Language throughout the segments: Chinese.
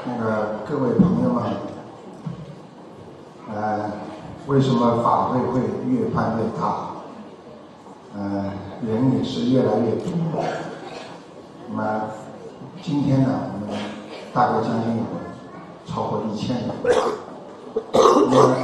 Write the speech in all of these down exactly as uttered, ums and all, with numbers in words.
那个各位朋友们，呃，为什么法会会越办越大？呃，人也是越来越多。那么今天呢，我们大概将近有超过一千人。那么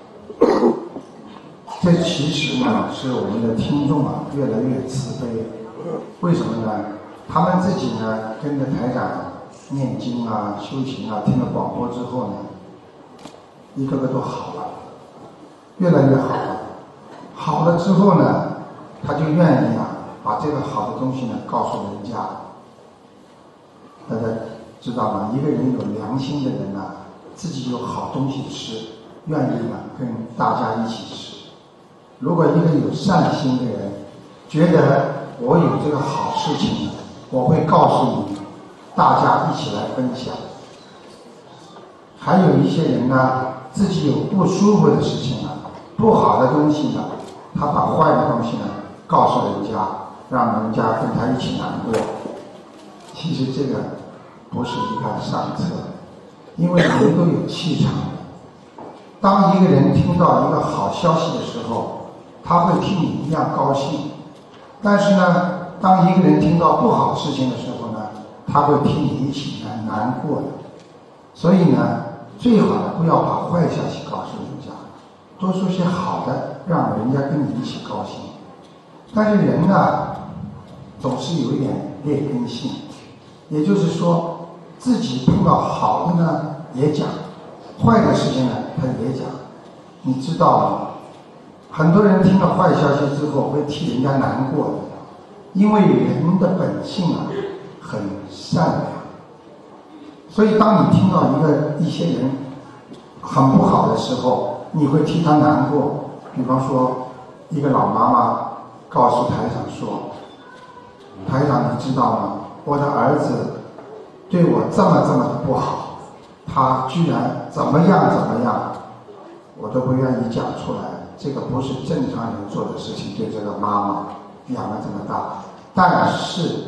这其实呢，是我们的听众啊越来越慈悲。为什么呢？他们自己呢跟着台长念经啊、修行啊，听了广播之后呢，一个个都好了，越来越好了。好了之后呢，他就愿意啊把这个好的东西呢告诉人家。大家知道吗？一个人有良心的人呢、啊，自己有好东西吃，愿意呢跟大家一起吃。如果一个有善心的人，觉得我有这个好事情，我会告诉你，大家一起来分享。还有一些人呢，自己有不舒服的事情呢，不好的东西呢，他把坏的东西呢告诉人家，让人家跟他一起难过。其实这个不是一个上策，因为人都有气场的。当一个人听到一个好消息的时候，他会听你一样高兴。但是呢，当一个人听到不好事情的时候呢，他会听你一起来难过的。所以呢，最好的不要把坏消息告诉人家，多说些好的，让人家跟你一起高兴。但是人呢，总是有一点劣根性，也就是说，自己碰到好的呢也讲，坏的事情呢他也讲。你知道吗？很多人听到坏消息之后会替人家难过的，因为人的本性啊很善良。所以当你听到一个一些人很不好的时候，你会替他难过。比方说，一个老妈妈告诉台长说：“台长，你知道吗？我的儿子对我这么这么的不好，他居然怎么样怎么样，我都不愿意讲出来。这个不是正常人做的事情，对这个妈妈养了这么大。但是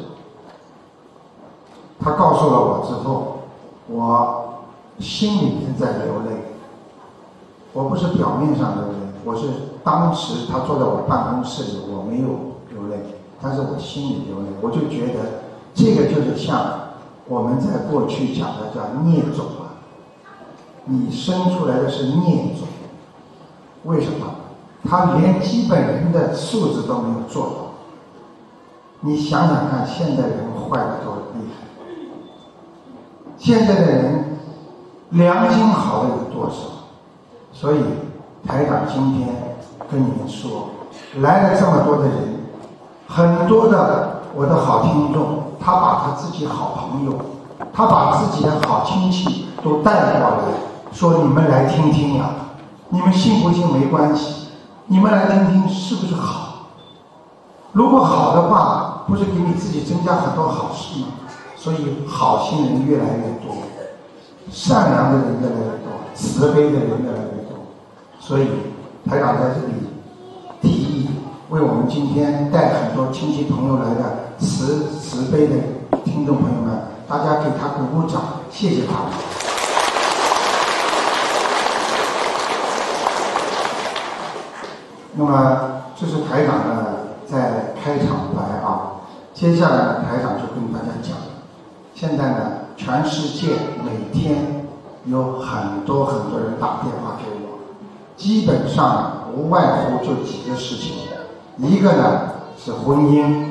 他告诉了我之后，我心里面在流泪。我不是表面上流泪，我是当时他坐在我办公室里，我没有流泪，但是我心里流泪。我就觉得这个就是像我们在过去讲的叫孽种啊，你生出来的是孽种。为什么？他连基本人的素质都没有做到。你想想看，现在人坏的多厉害，现在的人良心好的有多少？所以台长今天跟你们说，来了这么多的人，很多的我的好听众，他把他自己好朋友，他把自己的好亲戚都带过来，说你们来听听呀、啊，你们信不信没关系，你们来听听是不是好？如果好的话，不是给你自己增加很多好事吗？所以好心人越来越多，善良的人越来越多，慈悲的人越来越多。所以台长在这里提议，为我们今天带很多亲戚朋友来的慈慈悲的听众朋友们，大家给他鼓鼓掌，谢谢他们。那么这是台长呢在开场白啊，接下来呢台长就跟大家讲，现在呢全世界每天有很多很多人打电话给我，基本上无外乎就几个事情，一个呢是婚姻，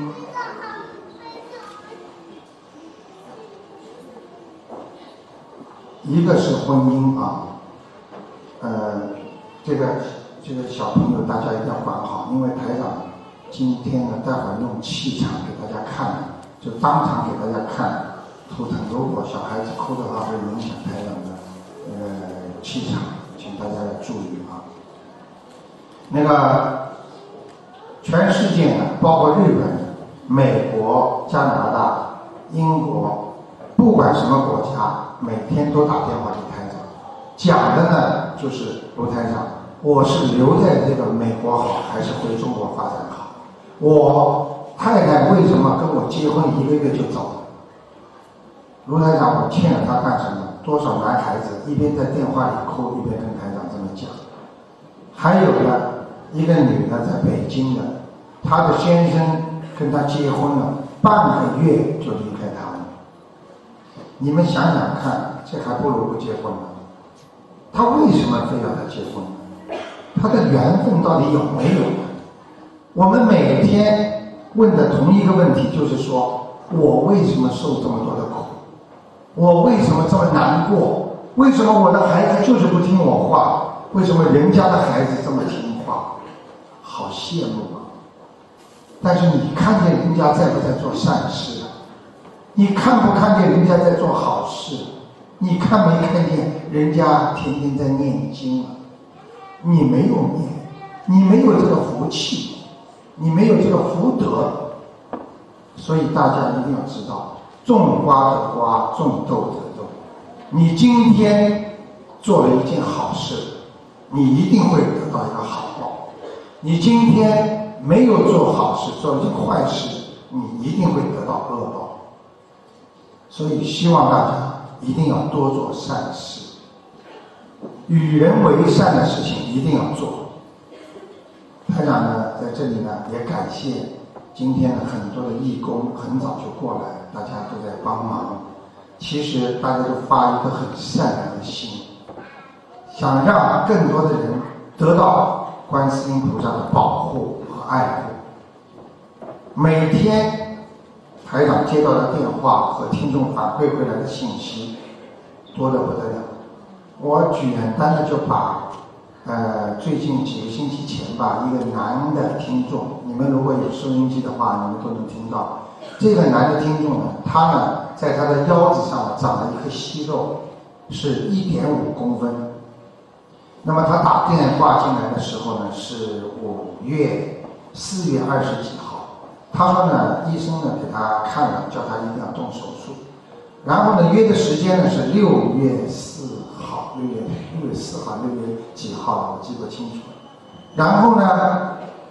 一个是婚姻啊，呃，这个这个小朋友大家一定要管好，因为台长今天呢待会儿用气场给大家看，就当场给大家看图腾，如果小孩子哭的话，会影响台长的那个气场，请大家要注意啊。那个全世界呢，包括日本、美国、加拿大、英国，不管什么国家，每天都打电话给台长，讲的呢就是卢台长，我是留在这个美国好，还是回中国发展好？我太太为什么跟我结婚一个月就走了？ 卢台长，我欠了他干什么？多少男孩子一边在电话里哭，一边跟台长这么讲。还有的一个女的在北京的，她的先生跟她结婚了，半个月就离开她了。你们想想看，这还不如不结婚呢。他为什么非要他结婚？他的缘分到底有没有呢？我们每天问的同一个问题就是说，我为什么受这么多的苦？我为什么这么难过？为什么我的孩子就是不听我话？为什么人家的孩子这么听话？好羡慕啊！但是你看见人家在不在做善事啊？你看不看见人家在做好事？你看没看见人家天天在念经啊？你没有念，你没有这个福气，你没有这个福德，所以大家一定要知道，种瓜得瓜，种豆得豆。你今天做了一件好事，你一定会得到一个好报。你今天没有做好事，做了一件坏事，你一定会得到恶报。所以希望大家一定要多做善事，与人为善的事情一定要做。台长呢，在这里呢也感谢今天的很多的义工很早就过来，大家都在帮忙。其实大家都发一个很善良的心，想让更多的人得到观世音菩萨的保护和爱护。每天台长接到的电话和听众反馈回来的信息多得不得了。我简单的就把呃最近几个星期前吧，一个男的听众，你们如果有收音机的话，你们都能听到。这个男的听众呢，他呢在他的腰子上长了一颗息肉，是一点五公分。那么他打电话进来的时候呢，是五月四月二十几号。他说呢，医生呢给他看了，叫他一定要动手术。然后呢，约的时间呢是六月四号，六月六月四号，六月几号我记不清楚。然后呢，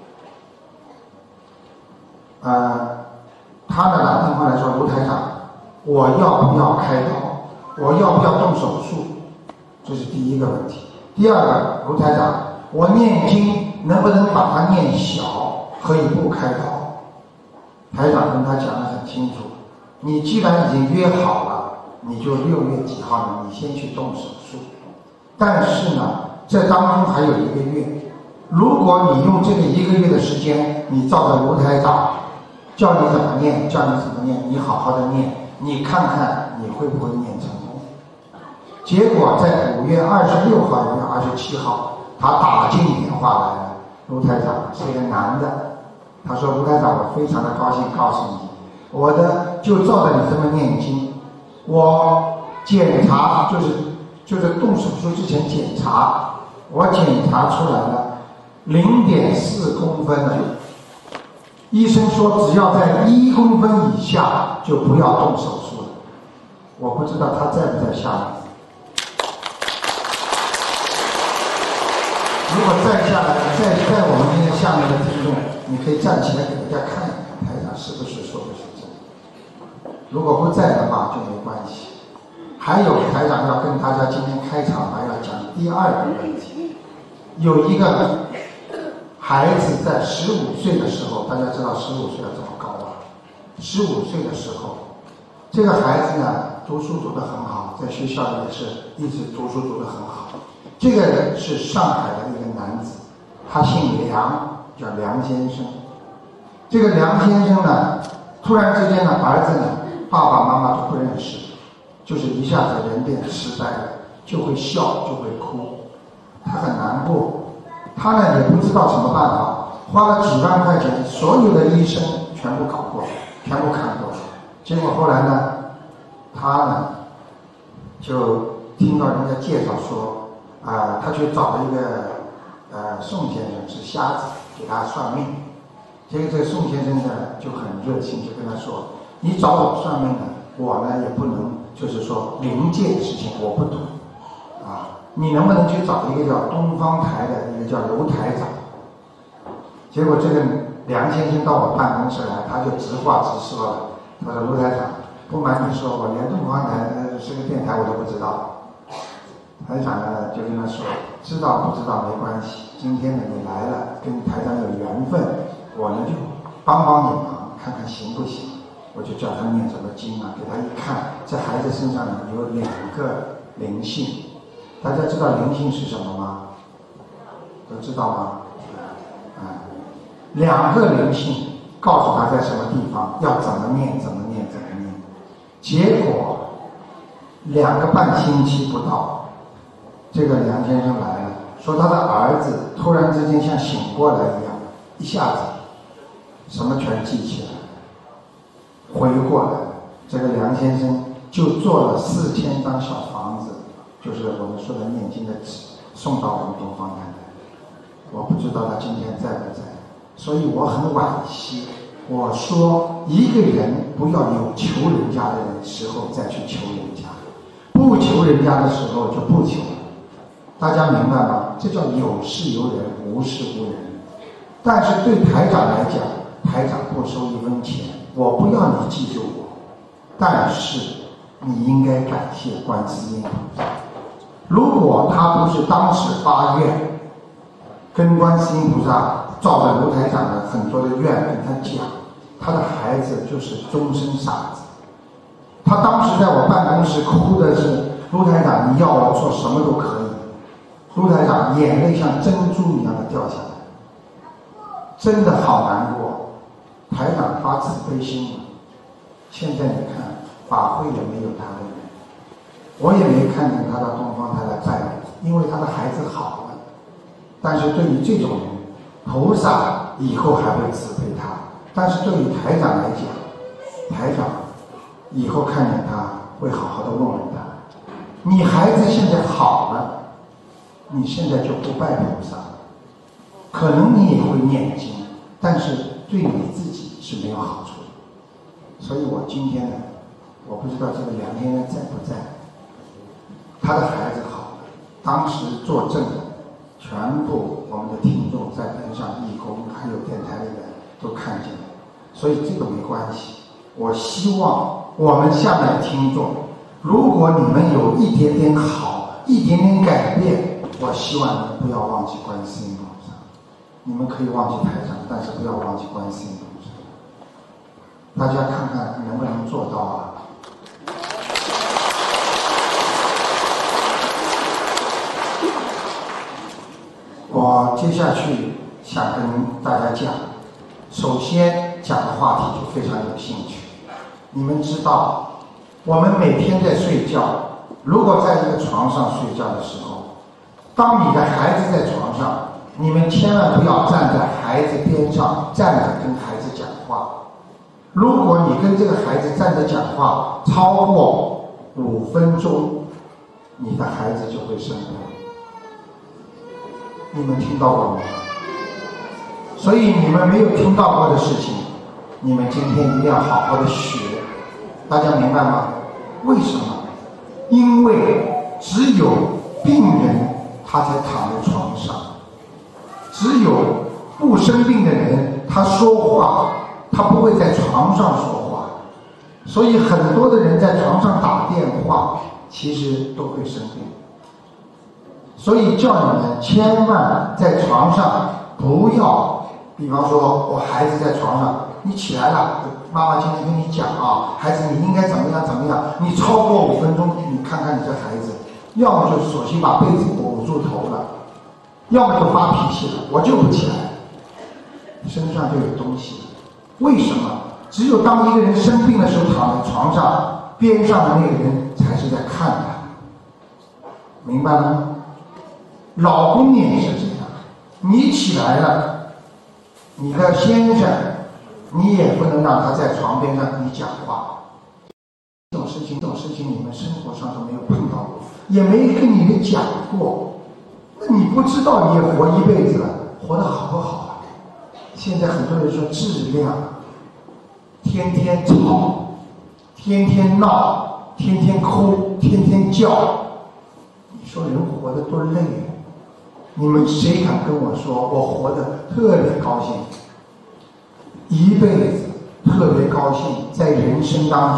呃，他呢打电话来说，卢台长，我要不要开刀？我要不要动手术？这是第一个问题。第二个，卢台长，我念经能不能把它念小？可以不开刀？台长跟他讲得很清楚，你既然已经约好了，你就六月几号呢？你先去动手术。但是呢，这当中还有一个月，如果你用这个一个月的时间，你照着卢台长叫你怎么念，叫你怎么念，你好好的念，你看看你会不会念成功？结果在五月二十六号、五月二十七号，他打进电话来了，卢台长是一个男的。他说：“卢台长，我非常的高兴，告诉你，我的就照着你这么念经，我检查就是就是动手术之前检查，我检查出来了零点四公分了。医生说只要在一公分以下就不要动手术了。我不知道他在不在下面。如果再下来，在在我们今天下面的听众。”你可以站起来给大家看一看，台长是不是说的是真的？如果不在的话就没关系。还有台长要跟大家今天开场还要讲第二个问题。有一个孩子在十五岁的时候，大家知道十五岁要这么高啊？十五岁的时候，这个孩子呢读书读得很好，在学校里也是一直读书读得很好。这个人是上海的一个男子，他姓梁。叫梁先生。这个梁先生呢，突然之间呢，儿子呢，爸爸妈妈都不认识，就是一下子人变痴呆了，就会笑，就会哭，他很难过。他呢也不知道什么办法，花了几万块钱，所有的医生全部搞过，全部看过。结果后来呢，他呢就听到人家介绍说，啊、呃，他去找了一个呃宋先生，是瞎子。给他算命，结果这个宋先生呢就很热情，就跟他说：“你找我算命呢，我呢也不能，就是说灵界的事情我不懂，啊，你能不能去找一个叫东方台的一个叫卢台长？”结果这个梁先生到我办公室来，他就直话直说了，他说：“卢台长， 不瞒你说，我连东方台呃是个电台我都不知道。台长呢就跟他说，知道不知道没关系，今天呢你来了，跟台长有缘分，我呢就帮帮你忙，看看行不行。我就叫他念什么经啊，给他一看，这孩子身上呢有两个灵性。大家知道灵性是什么吗？都知道吗？啊，两个灵性告诉他在什么地方，要怎么念，怎么念，怎么念。结果两个半星期不到，这个梁先生来了，说他的儿子突然之间像醒过来一样，一下子什么全记起来了，回过来了。这个梁先生就做了四千张小房子，就是我们说的念经的纸，送到我们东方台来。我不知道他今天在不在，所以我很惋惜。我说一个人不要有求人家的时候再去求人家，不求人家的时候就不求了。大家明白吗？这叫有事有人，无事无人。但是对台长来讲，台长不收一分钱，我不要你记住我，但是你应该感谢观世音菩萨。如果他不是当时发愿跟观世音菩萨照着卢台长的很多的愿跟他讲，他的孩子就是终身傻子。他当时在我办公室哭的是，卢台长你要我做什么都可以。卢台长眼泪像珍珠一样的掉下来，真的好难过。台长发慈悲心了，现在你看法会也没有他的人，我也没看见他到东方台来拜我，因为他的孩子好了。但是对于这种人，菩萨以后还会慈悲他，但是对于台长来讲，台长以后看见他会好好的问问他，你孩子现在好了，你现在就不拜菩萨，可能你也会念经，但是对你自己是没有好处的。所以我今天呢，我不知道这个梁先生在不在，他的孩子好了，当时作证的全部我们的听众在边上，义工还有电台里的都看见了，所以这个没关系。我希望我们下面的听众，如果你们有一点点好，一点点改变，我希望你们不要忘记观世音菩萨。你们可以忘记台长，但是不要忘记观世音菩萨。大家看看能不能做到啊？我接下去想跟大家讲，首先讲的话题就非常有兴趣。你们知道，我们每天在睡觉，如果在一个床上睡觉的时候，当你的孩子在床上，你们千万不要站在孩子边上站着跟孩子讲话。如果你跟这个孩子站着讲话超过五分钟，你的孩子就会生病。你们听到过吗？所以你们没有听到过的事情，你们今天一定要好好的学。大家明白吗？为什么？因为只有病人他才躺在床上，只有不生病的人他说话，他不会在床上说话。所以很多的人在床上打电话，其实都会生病。所以叫你们千万在床上不要，比方说我孩子在床上，你起来了，妈妈今天跟你讲啊，孩子你应该怎么样怎么样，你超过五分钟，你看看你这孩子，要么就索性把被子捂住头了，要么就发脾气了，我就不起来，身上就有东西。为什么？只有当一个人生病的时候躺在床上，边上的那个人才是在看他，明白了吗？老公也是这样，你起来了，你的先生你也不能让他在床边上跟你讲话。这种事情这种事情你们生活上都没有碰到过，也没跟你们讲过，那你不知道你也活一辈子了，活得好不好啊？现在很多人说质量，天天吵，天天闹，天天哭，天天叫，你说人活得多累啊！你们谁敢跟我说我活得特别高兴，一辈子特别高兴，在人生当中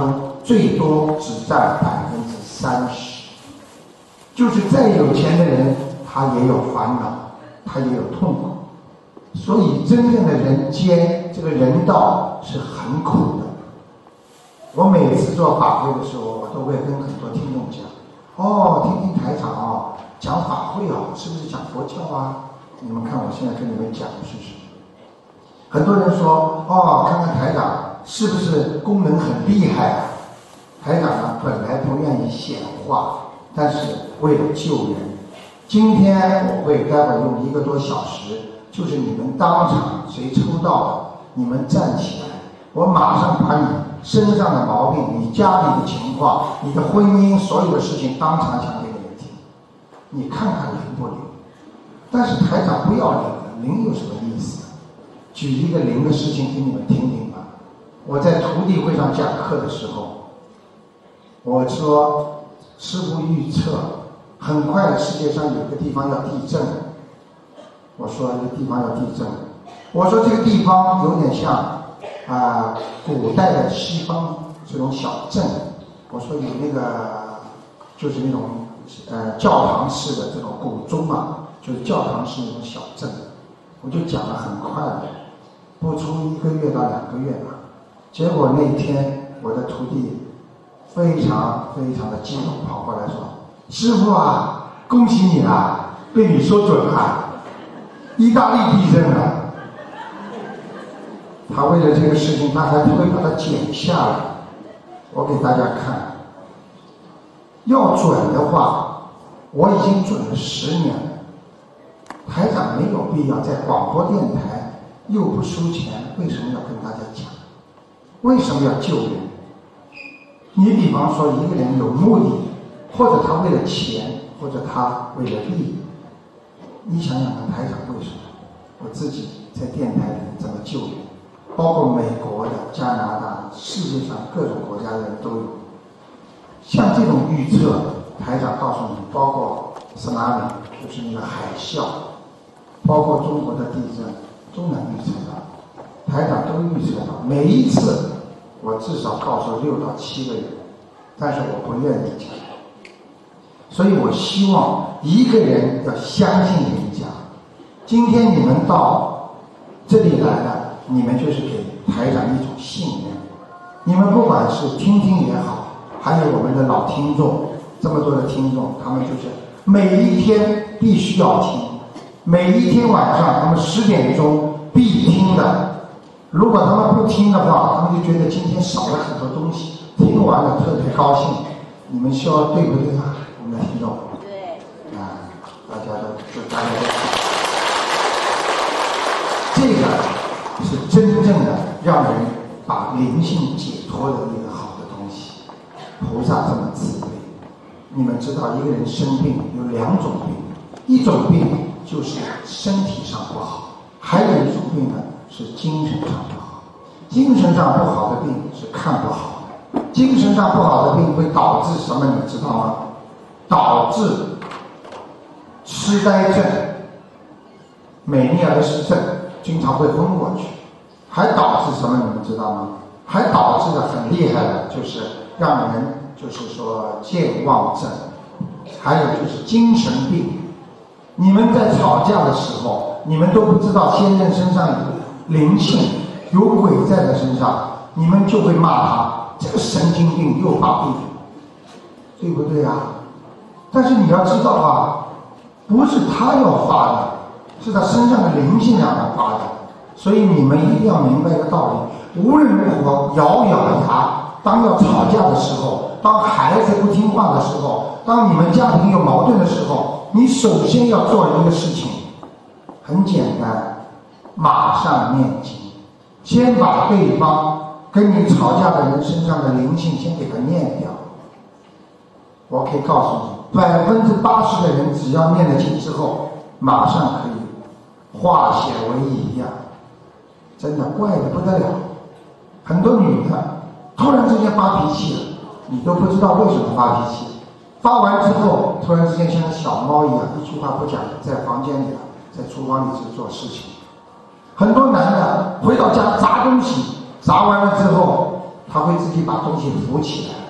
最多只占百分之三十。就是再有钱的人，他也有烦恼，他也有痛苦。所以真正的人间这个人道是很苦的。我每次做法会的时候，我都会跟很多听众讲，哦，听听台长哦，讲法会哦，是不是讲佛教啊？你们看我现在跟你们讲的是什么？很多人说，哦，看看台长是不是功能很厉害啊？台长呢，本来不愿意显化，但是为了救人，今天我会待会儿用一个多小时，就是你们当场谁抽到了，你们站起来，我马上把你身上的毛病、你家里的情况、你的婚姻所有的事情当场讲给你们听，你看看灵不灵？但是台长不要灵了，灵有什么意思？举一个灵的事情给你们听听吧。我在徒弟会上讲课的时候，我说师父预测很快世界上有个地方要地震。我说一个地方要地震，我说这个地方有点像啊、呃、古代的西方这种小镇。我说有那个就是那种呃教堂式的这种古钟啊，就是教堂式那种小镇。我就讲了很快的，不出一个月到两个月吧。结果那天我的徒弟非常非常的激动，跑过来说：“师父啊，恭喜你啊，被你说准了。意大利地震了。”他为了这个事情，他还会把它剪下来，我给大家看。要准的话，我已经准了十年了。台长没有必要在广播电台又不收钱，为什么要跟大家讲？为什么要救人？你比方说一个人有目的，或者他为了钱，或者他为了利益，你想想看，台长为什么？我自己在电台里怎么救人，包括美国的、加拿大、世界上各种国家的人都有。像这种预测，台长告诉你，包括斯拉米，就是那个海啸，包括中国的地震，都能预测到。台长都预测到，每一次我至少告诉六到七个人，但是我不愿意讲。所以我希望一个人要相信人家。今天你们到这里来了，你们就是给台长一种信任。你们不管是听听也好，还有我们的老听众，这么多的听众，他们就是每一天必须要听，每一天晚上他们十点钟必听的。如果他们不听的话，他们就觉得今天少了很多东西，听完了特别高兴。你们说对不对啊？我们的听众， 对， 啊，大家都就大家都，这个是真正的让人把灵性解脱的一个好的东西。菩萨这么慈悲，你们知道一个人生病有两种病，一种病就是身体上不好，还有一种病呢是精神上不好。精神上不好的病是看不好的，精神上不好的病会导致什么？你知道吗？导致痴呆症、美尼尔氏症，经常会昏过去。还导致什么？你们知道吗？还导致的很厉害的，就是让人就是说健忘症，还有就是精神病。你们在吵架的时候，你们都不知道先生身上有灵性，有鬼在他身上，你们就会骂他这个神经病又发病，对不对啊？但是你要知道啊，不是他要发的，是他身上的灵性让他发的。所以你们一定要明白一个道理，无论如何咬咬牙，当要吵架的时候，当孩子不听话的时候，当你们家庭有矛盾的时候，你首先要做一个事情，很简单，马上念经，先把对方跟你吵架的人身上的灵性先给他念掉。我可以告诉你，百分之八十的人只要念了经之后，马上可以化险为夷一样，真的怪得不得了。很多女的突然之间发脾气了，你都不知道为什么发脾气，发完之后突然之间像小猫一样，一句话不讲，在房间里在厨房里去做事情。很多男的回到家砸东西，砸完了之后他会自己把东西扶起来，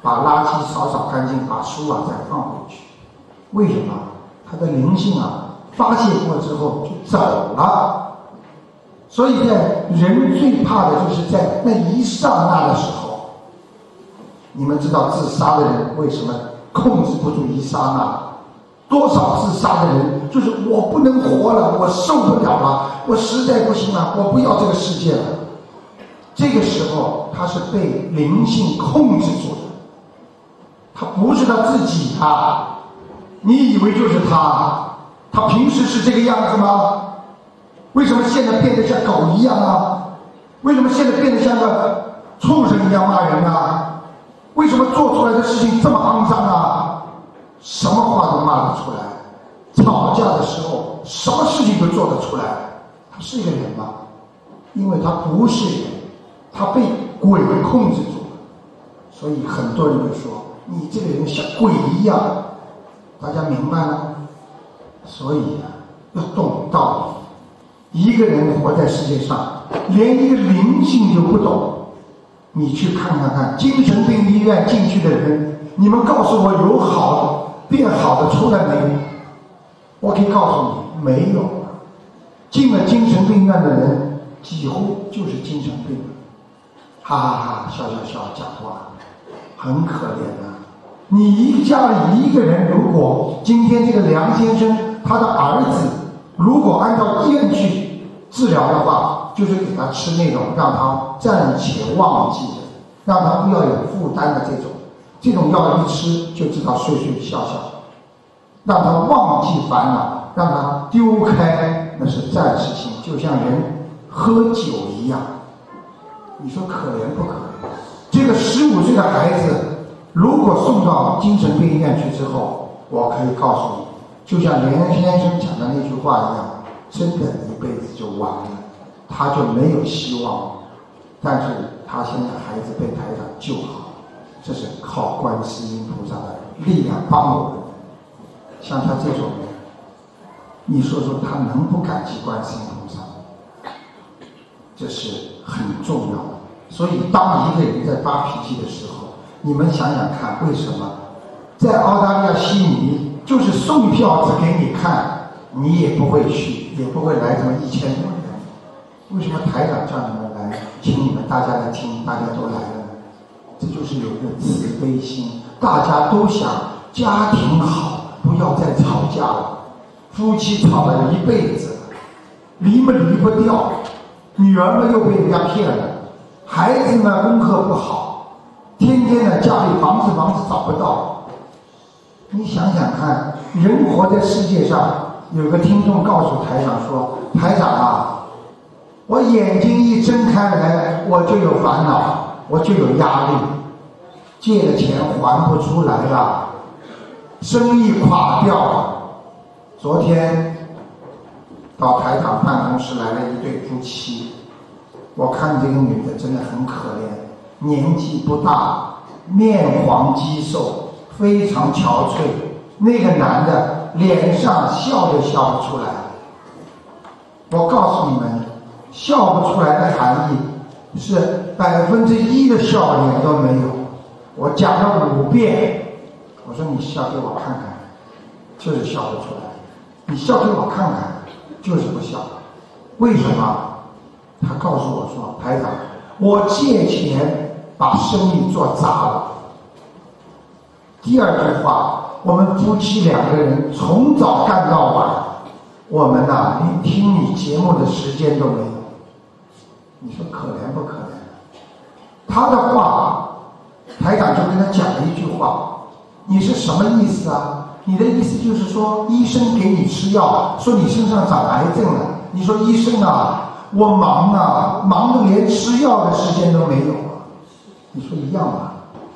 把垃圾扫扫干净，把书啊再放回去。为什么？他的灵性啊发泄过之后就走了。所以在人最怕的就是在那一刹那的时候。你们知道自杀的人为什么控制不住一刹那？多少自杀的人就是我不能活了，我受不了了，我实在不行了，我不要这个世界了。这个时候他是被灵性控制住的，他不是他自己啊！你以为就是他？他平时是这个样子吗？为什么现在变得像狗一样啊？为什么现在变得像个畜生一样骂人啊？为什么做出来的事情这么肮脏啊？什么话都骂得出来，吵架的时候什么事情都做得出来。他是一个人吗？因为他不是人，他被鬼控制住了。所以很多人就说你这个人像鬼一样，大家明白吗？所以啊，要懂道理。一个人活在世界上，连一个灵性都不懂，你去看看看精神病医院进去的人，你们告诉我有好的变好的出来没有？我可以告诉你，没有。进了精神病院的人几乎就是精神病，哈哈哈，笑笑笑讲话，很可怜啊。你一家里一个人，如果今天这个梁先生他的儿子如果按照医院去治疗的话，就是给他吃那种让他暂且忘记的，让他不要有负担的这种，这种药一吃就知道睡睡笑笑，让他忘记烦恼，让他丢开，那是暂时性，就像人喝酒一样。你说可怜不可怜？这个十五岁的孩子如果送到精神病院去之后，我可以告诉你，就像连先生讲的那句话一样，真的一辈子就完了，他就没有希望。但是他现在孩子被台长救好，这是靠观世音菩萨的力量帮我们。像他这种人，你说说他能不感激观世音菩萨？这是很重要的。所以当一个人在发脾气的时候，你们想想看，为什么在澳大利亚悉尼就是送票子给你看，你也不会去，也不会来这么一千多人？为什么台长叫你们来，请你们大家来听，大家都来了呢？这就是有一个慈悲心，大家都想家庭好，不要再吵架了。夫妻吵了一辈子，离嘛离不掉，女儿们又被人家骗了，孩子们功课不好，天天呢家里房子房子找不到。你想想看，人活在世界上，有个听众告诉台长说，台长啊，我眼睛一睁开来，我就有烦恼，我就有压力，借的钱还不出来了，生意垮掉了。昨天到台长办公室来了一对夫妻，我看这个女的真的很可怜，年纪不大，面黄肌瘦，非常憔悴。那个男的脸上笑都笑不出来。我告诉你们，笑不出来的含义是百分之一的笑脸都没有。我讲了五遍，我说你笑给我看看，就是笑不出来。你笑给我看看，就是不笑。为什么？他告诉我说，台长，我借钱把生意做砸了。第二句话，我们夫妻两个人从早干到晚，我们呐、啊、连听你节目的时间都没有。你说可怜不可怜？他的话，台长就跟他讲了一句话，你是什么意思啊？你的意思就是说，医生给你吃药，说你身上长癌症了。你说医生啊，我忙啊，忙得连吃药的时间都没有啊。你说一样吗？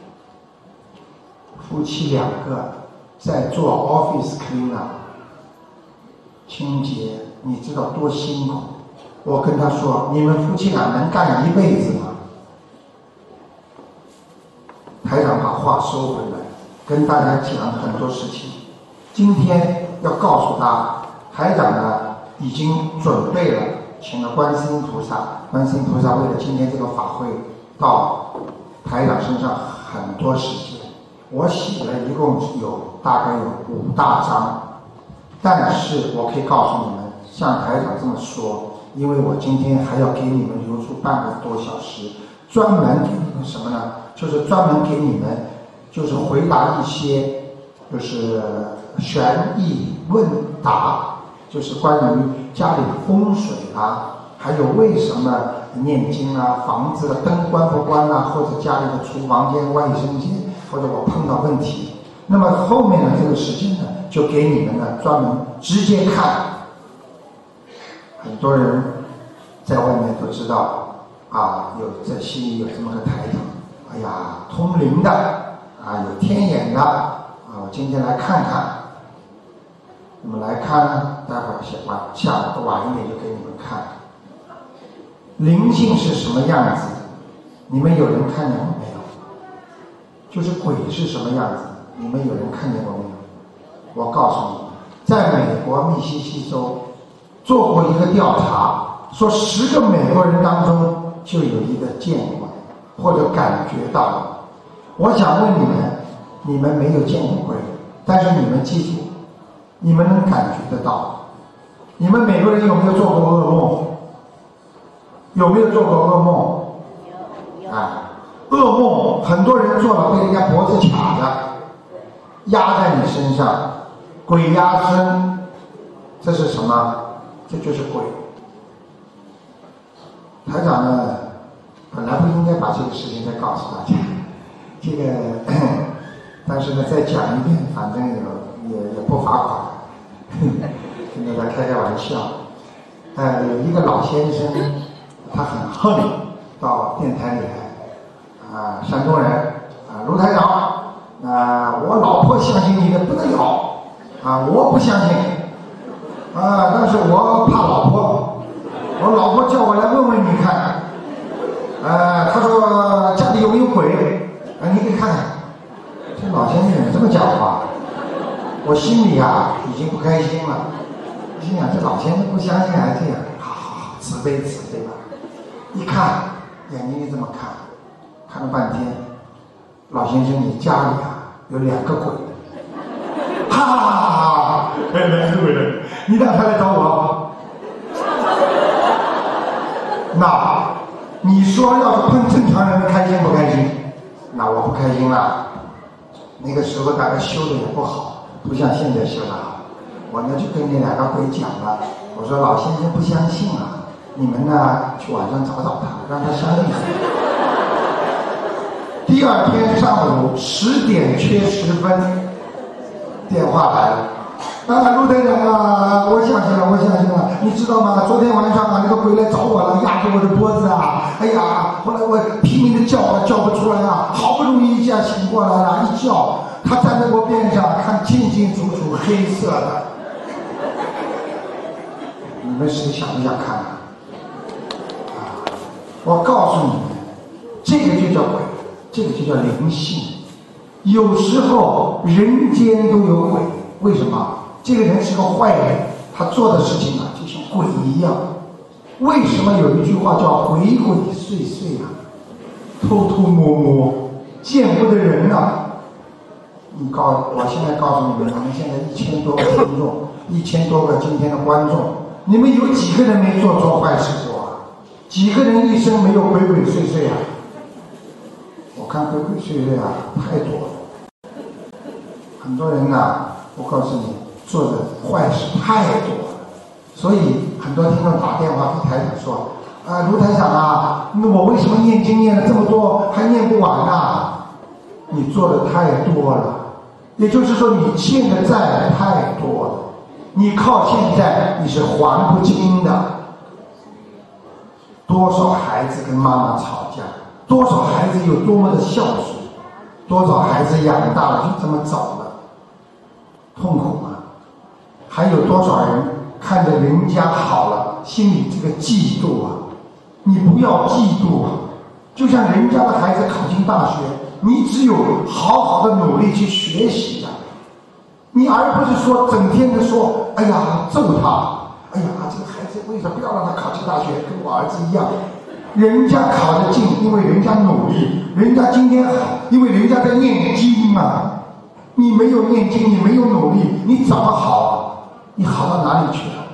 夫妻两个在做 office cleaner 清洁，你知道多辛苦。我跟他说，你们夫妻俩能干一辈子吗？台长把话收回来，跟大家讲很多事情。今天要告诉他，台长呢已经准备了，请了观世音菩萨，观世音菩萨为了今天这个法会，到台长身上很多时间，我写了一共有大概有五大章，但是我可以告诉你们，像台长这么说，因为我今天还要给你们留出半个多小时，专门给你们什么呢？就是专门给你们，就是回答一些，就是悬疑问答，就是关于家里风水啊，还有为什么念经啊，房子的灯关不关啊，或者家里的厨房间、卫生间，或者我碰到问题，那么后面的这个时间呢，就给你们呢专门直接看。很多人在外面都知道啊，有在西里有这么个台长，哎呀，通灵的啊，有天眼的啊，我今天来看看。那么来看呢，待会儿晚下午晚一点就给你们看。灵性是什么样子？你们有人看见过没有？就是鬼是什么样子？你们有人看见过没有？我告诉你，在美国密西西州做过一个调查，说十个美国人当中就有一个见过或者感觉到了。我想问你们，你们没有见过鬼，但是你们记住，你们能感觉得到。你们每个人有没有做过噩梦？有没有做过噩梦？啊，噩梦很多人做了，被人家脖子卡着，压在你身上，鬼压身，这是什么？这就是鬼。台长呢，本来不应该把这个事情再告诉大家，这个，但是呢，再讲一遍，反正也也也不罚款，跟大家开开玩笑。呃，有一个老先生，他很恨，到电台里来，啊、呃，山东人，啊、呃，卢台长，啊、呃，我老婆相信你的不得了，啊、呃，我不相信，啊、呃，但是我怕老婆，我老婆叫我来问问你看，呃，他说家里有没有鬼，啊、呃，你给看看，这老先生怎么这么讲话？我心里啊已经不开心了，心想这老先生不相信还这样，好好好，慈悲慈悲吧。一看眼睛一这么看，看了半天，老先生你家里啊有两个鬼，哈哈哈哈！哎，两个鬼了，你让他来找我。那你说要是碰正常人开心不开心？那我不开心了。那个时候大概修的也不好，不像现在修的好。我呢就跟那两个鬼讲了，我说老先生不相信啊。你们呢，去晚上找找他，让他相信。第二天上午十点缺十分，电话来了。啊，陆队长啊，我相信了，我相信了。你知道吗？昨天晚上啊，那个鬼来找我了，压着我的脖子啊！哎呀，后来我拼命的叫啊，叫不出来啊，好不容易一下醒过来了，一叫，他站在我边上，看清清楚楚，黑色的。你们谁想不想看啊？我告诉你们，这个就叫鬼，这个就叫灵性。有时候人间都有鬼，为什么？这个人是个坏人，他做的事情啊，就像鬼一样。为什么有一句话叫鬼鬼祟祟啊？偷偷摸摸，见不得人啊！你告，我现在告诉你们，我们现在一千多个听众，一千多个今天的观众，你们有几个人没做错坏事过？几个人一生没有鬼鬼祟祟啊？我看鬼鬼祟祟啊太多了。很多人呐、啊，我告诉你，做的坏事太多了。所以很多听众打电话给台长说：“啊，卢台长啊，那我为什么念经念了这么多还念不完啊？你做的太多了，也就是说你欠的债太多了，你靠欠债你是还不清的。”多少孩子跟妈妈吵架，多少孩子有多么的孝顺，多少孩子养大了就这么走了，痛苦吗？还有多少人看着人家好了，心里这个嫉妒啊！你不要嫉妒啊！就像人家的孩子考进大学，你只有好好的努力去学习的，你而不是说整天的说，哎呀揍他，哎呀这个孩子为什么不要让他考进大学，跟我儿子一样？ 人家考得进，因为人家努力；人家今天好，因为人家在念经啊。你没有念经，你没有努力，你怎么好啊？你好到哪里去了？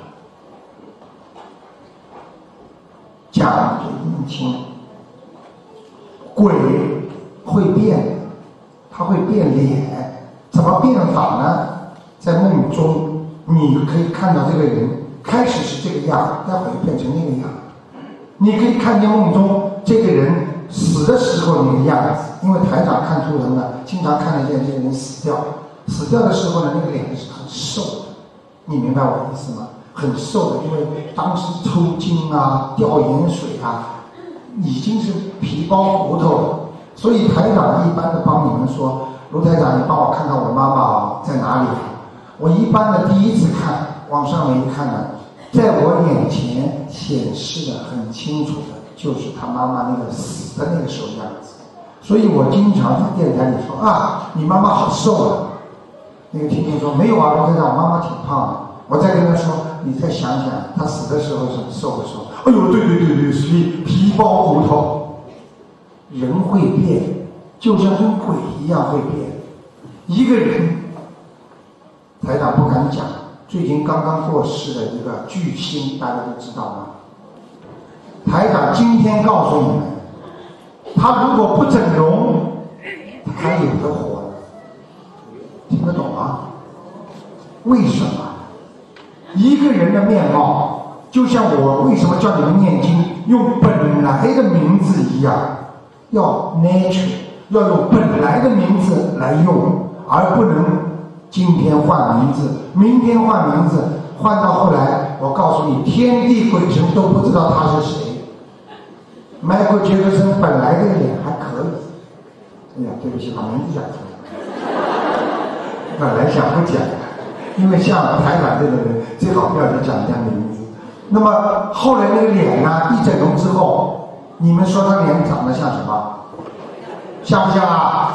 讲给你听，鬼会变，他会变脸，怎么变法呢？在梦中，你可以看到这个人开始是这个样，待会变成那个样。你可以看见梦中这个人死的时候那个样子，因为台长看图腾呢，经常看得见这个人死掉。死掉的时候呢，那个脸是很瘦的，你明白我的意思吗？很瘦的，因为当时抽筋啊、掉盐水啊，已经是皮包骨头了。所以台长一般的帮你们说，卢台长，你帮我看看我妈妈在哪里啊？我一般的第一次看，往上面一看呢，在我眼前显示的很清楚的，就是他妈妈那个死的那个时候样子。所以我经常在电台里说啊，你妈妈好瘦啊。那个听听说没有啊，卢台长，我妈妈挺胖的。我再跟他说，你再想想，他死的时候是瘦的时候。哎呦，对对对对，所以皮包骨头。人会变，就像跟鬼一样会变。一个人，台长不敢讲，最近刚刚过世的一个巨星，大家都知道吗？台长今天告诉你们，他如果不整容，他还有的活。听得懂吗？为什么？一个人的面貌，就像我为什么叫你们念经，用本来的名字一样，要 nature， 要用本来的名字来用，而不能今天换名字，明天换名字，换到后来，我告诉你，天地鬼神都不知道他是谁。Michael Jackson 本来这个脸还可以，哎呀，对不起，把名字讲出来。本来想不讲，因为像台长这个人最好不要去讲人家名字。那么后来那个脸呢，一整容之后，你们说他脸长得像什么？像不像啊？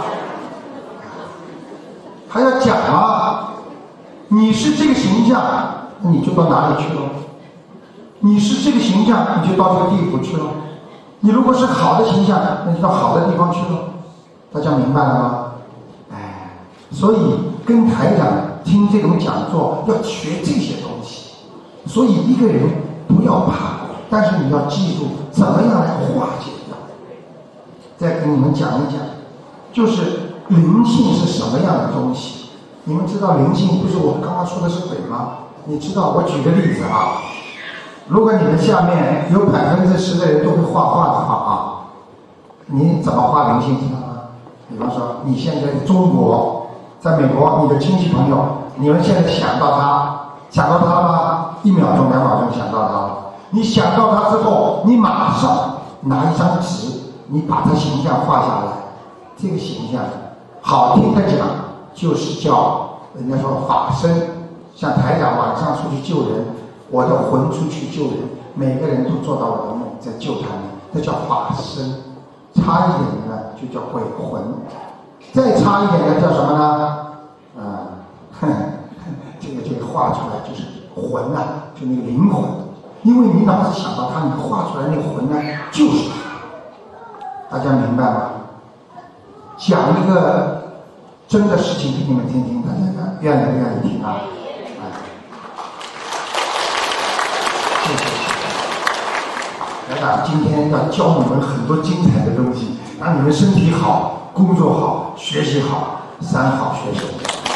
还要讲吗？你是这个形象，那你就到哪里去了？你是这个形象，你就到这个地府去了。你如果是好的形象，那就到好的地方去了。大家明白了吗？哎，所以跟台长听这种讲座要学这些东西。所以一个人不要怕，但是你要记住怎么样来化解掉。再跟你们讲一讲，就是灵性是什么样的东西。你们知道灵性不是我刚刚说的是鬼吗？你知道，我举个例子啊，如果你们下面有百分之十的人都会画画的话啊，你怎么画灵性知道吗？比方说你现在中国，在美国，你的亲戚朋友，你们现在想到他，想到他吗？一秒钟两秒钟想到他了。你想到他之后，你马上拿一张纸，你把他形象画下来。这个形象好听的讲就是叫人家说法身，像台长晚上出去救人，我的魂出去救人，每个人都做到我的梦，在救他们，这叫法身。差一点的呢就叫鬼魂，再差一点的叫什么呢？啊，哼，这个这个画出来就是魂呐、啊，就那个灵魂。因为你脑子想到他，你画出来那个魂呢就是他。大家明白吗？讲一个真的事情给你们听听，大家愿不愿意听啊？哎，谢谢。台长今天要教你们很多精彩的东西，让你们身体好，工作好，学习好，三好学生。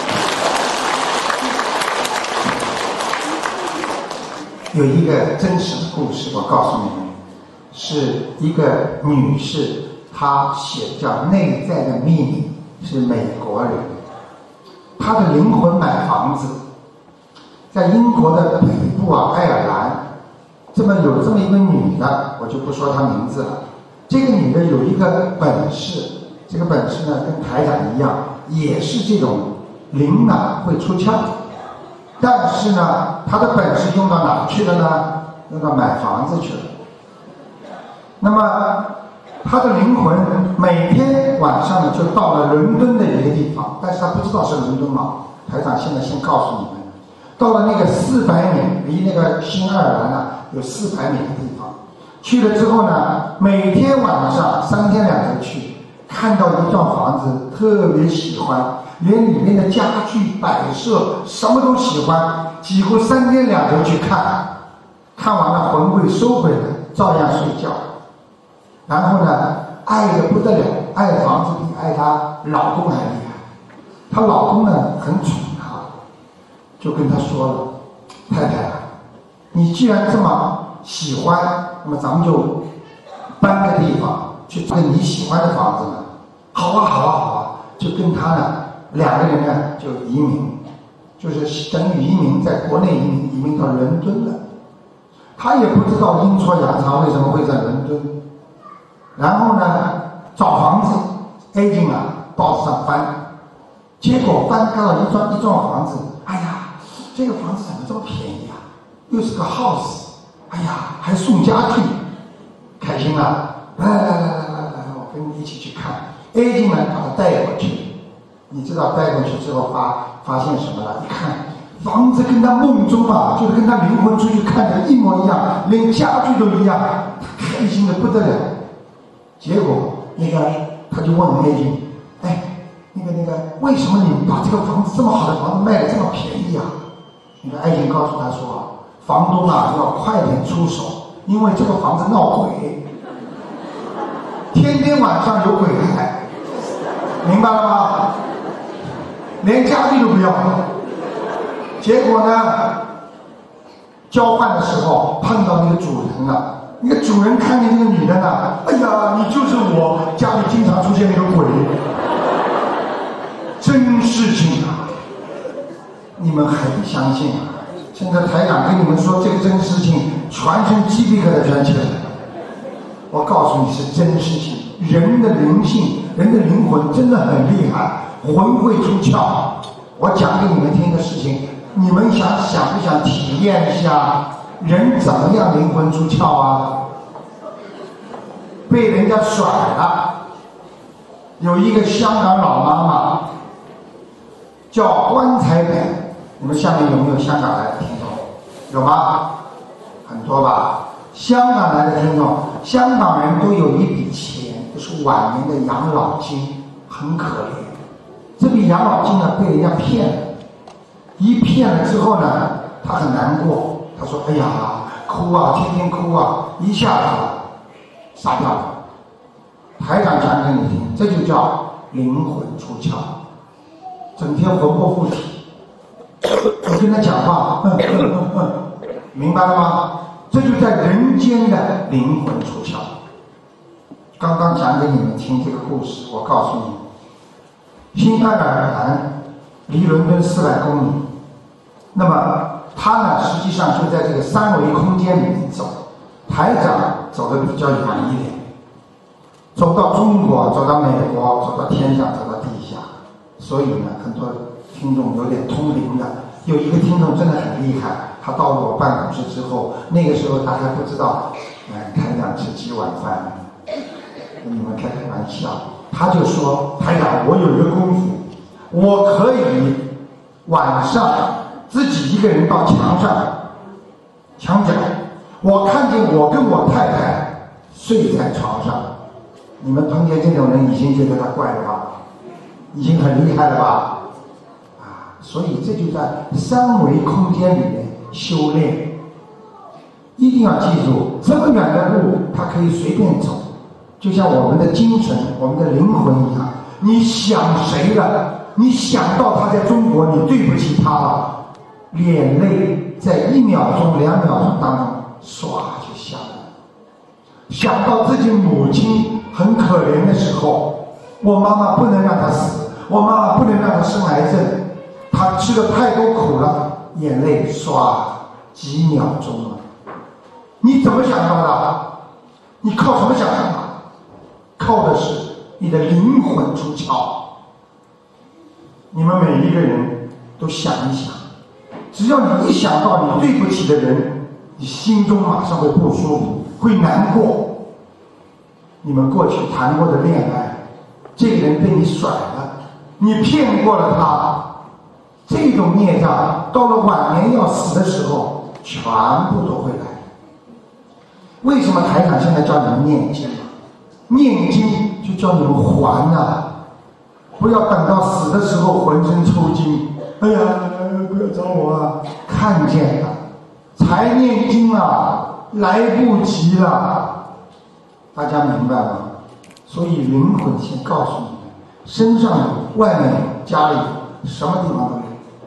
有一个真实的故事，我告诉你们，是一个女士，她写叫《内在的秘密》，是美国人，她的灵魂买房子，在英国的北部啊，爱尔兰。这么有这么一个女的，我就不说她名字了。这个女的有一个本事，这个本事呢跟台长一样，也是这种灵呢会出窍。但是呢，她的本事用到哪去了呢？用到买房子去了。那么她的灵魂每天晚上呢就到了伦敦的一个地方，但是她不知道是伦敦嘛。台长现在先告诉你们，到了那个四百米，离那个新爱尔兰啊有四百米的地方， 去了之后呢，每天晚上三天两头去，看到一幢房子特别喜欢，连里面的家具摆设什么都喜欢，几乎三天两头去看，看完了魂会收回来，照样睡觉。然后呢，爱得不得了，爱房子比爱她老公还厉害。她老公呢很宠她，就跟她说了：“太太啊，你既然这么喜欢，那么咱们就搬个地方去找个你喜欢的房子呢。”好啊，好啊，好啊，就跟他呢两个人呢就移民，就是等于移民，在国内移民，移民到伦敦了。他也不知道阴错阳差为什么会在伦敦。然后呢，找房子 ，agent 啊，报纸上翻，结果翻看到一幢一幢房子，哎呀，这个房子怎么这么便宜啊？又是个 house， 哎呀，还送家具，开心了，来来来来来来，我跟你一起去看。agent 呢把他带过去，你知道带过去之后发发现什么了？一看房子跟他梦中啊，就是跟他灵魂出去看的一模一样，连家具都一样，他开心的不得了。结果那个他就问 agent， 哎，那个那个，为什么你把这个房子这么好的房子卖的这么便宜啊？那个 agent 告诉他说，房东啊要快点出手，因为这个房子闹鬼，天天晚上有鬼来。明白了吗？连家具都不要。结果呢，交换的时候碰到那个主人了。那个主人看见那个女的呢，哎呀，你就是我家里经常出现那个鬼。真事情啊，你们还不相信啊？现在台长跟你们说这个真事情，全身鸡皮疙瘩全起来了。我告诉你是真事情，人的灵性，人的灵魂真的很厉害，魂会出窍。我讲给你们听的事情，你们想想不想体验一下人怎么样灵魂出窍啊？被人家甩了，有一个香港老妈妈叫棺材本，你们下面有没有香港来的听众？有吗？很多吧。香港来的听众，香港人都有一笔钱，就是晚年的养老金，很可怜。这笔养老金呢，被人家骗了，一骗了之后呢，他很难过，他说：“哎呀，哭啊，天天哭啊，一下子杀掉了。”台长讲给你听，这就叫灵魂出窍，整天魂魄附体。我跟他讲话，嗯嗯嗯嗯，明白了吗？这就在人间的灵魂出窍。刚刚讲给你们听这个故事，我告诉你，新爱尔兰离伦敦四百公里，那么它呢，实际上就在这个三维空间里面走。台长走的比较远一点，走到中国，走到美国，走到天上，走到地下。所以呢，很多听众有点通灵的。有一个听众真的很厉害，他到了我办公室之后，那个时候他还不知道，哎，台长吃几碗饭，跟你们开开玩笑。他就说：“台长，我有一个功夫，我可以晚上自己一个人到墙上，墙角，我看见我跟我太太睡在床上。你们碰见这种人，已经觉得他怪了吧？已经很厉害了吧？啊，所以这就在三维空间里面修炼。一定要记住，这么远的路，他可以随便走。”就像我们的精神，我们的灵魂一样，你想谁了？你想到他在中国，你对不起他了，眼泪在一秒钟、两秒钟当中唰就下来了。想到自己母亲很可怜的时候，我妈妈不能让她死，我妈妈不能让她生癌症，她吃了太多苦了，眼泪唰几秒钟了。你怎么想到的？你靠什么想到的？靠的是你的灵魂出窍。你们每一个人都想一想，只要你一想到你对不起的人，你心中马上会不舒服，会难过。你们过去谈过的恋爱，这个人被你甩了，你骗过了他，这种孽障到了晚年要死的时候，全部都会来。 为什么台长现在教你们念经？念经就叫你们还啊，不要等到死的时候浑身抽筋。哎呀，不要找我啊！看见了，才念经啊，来不及了。大家明白吗？所以灵魂先告诉你们，身上有，外面有，家里有，什么地方都有。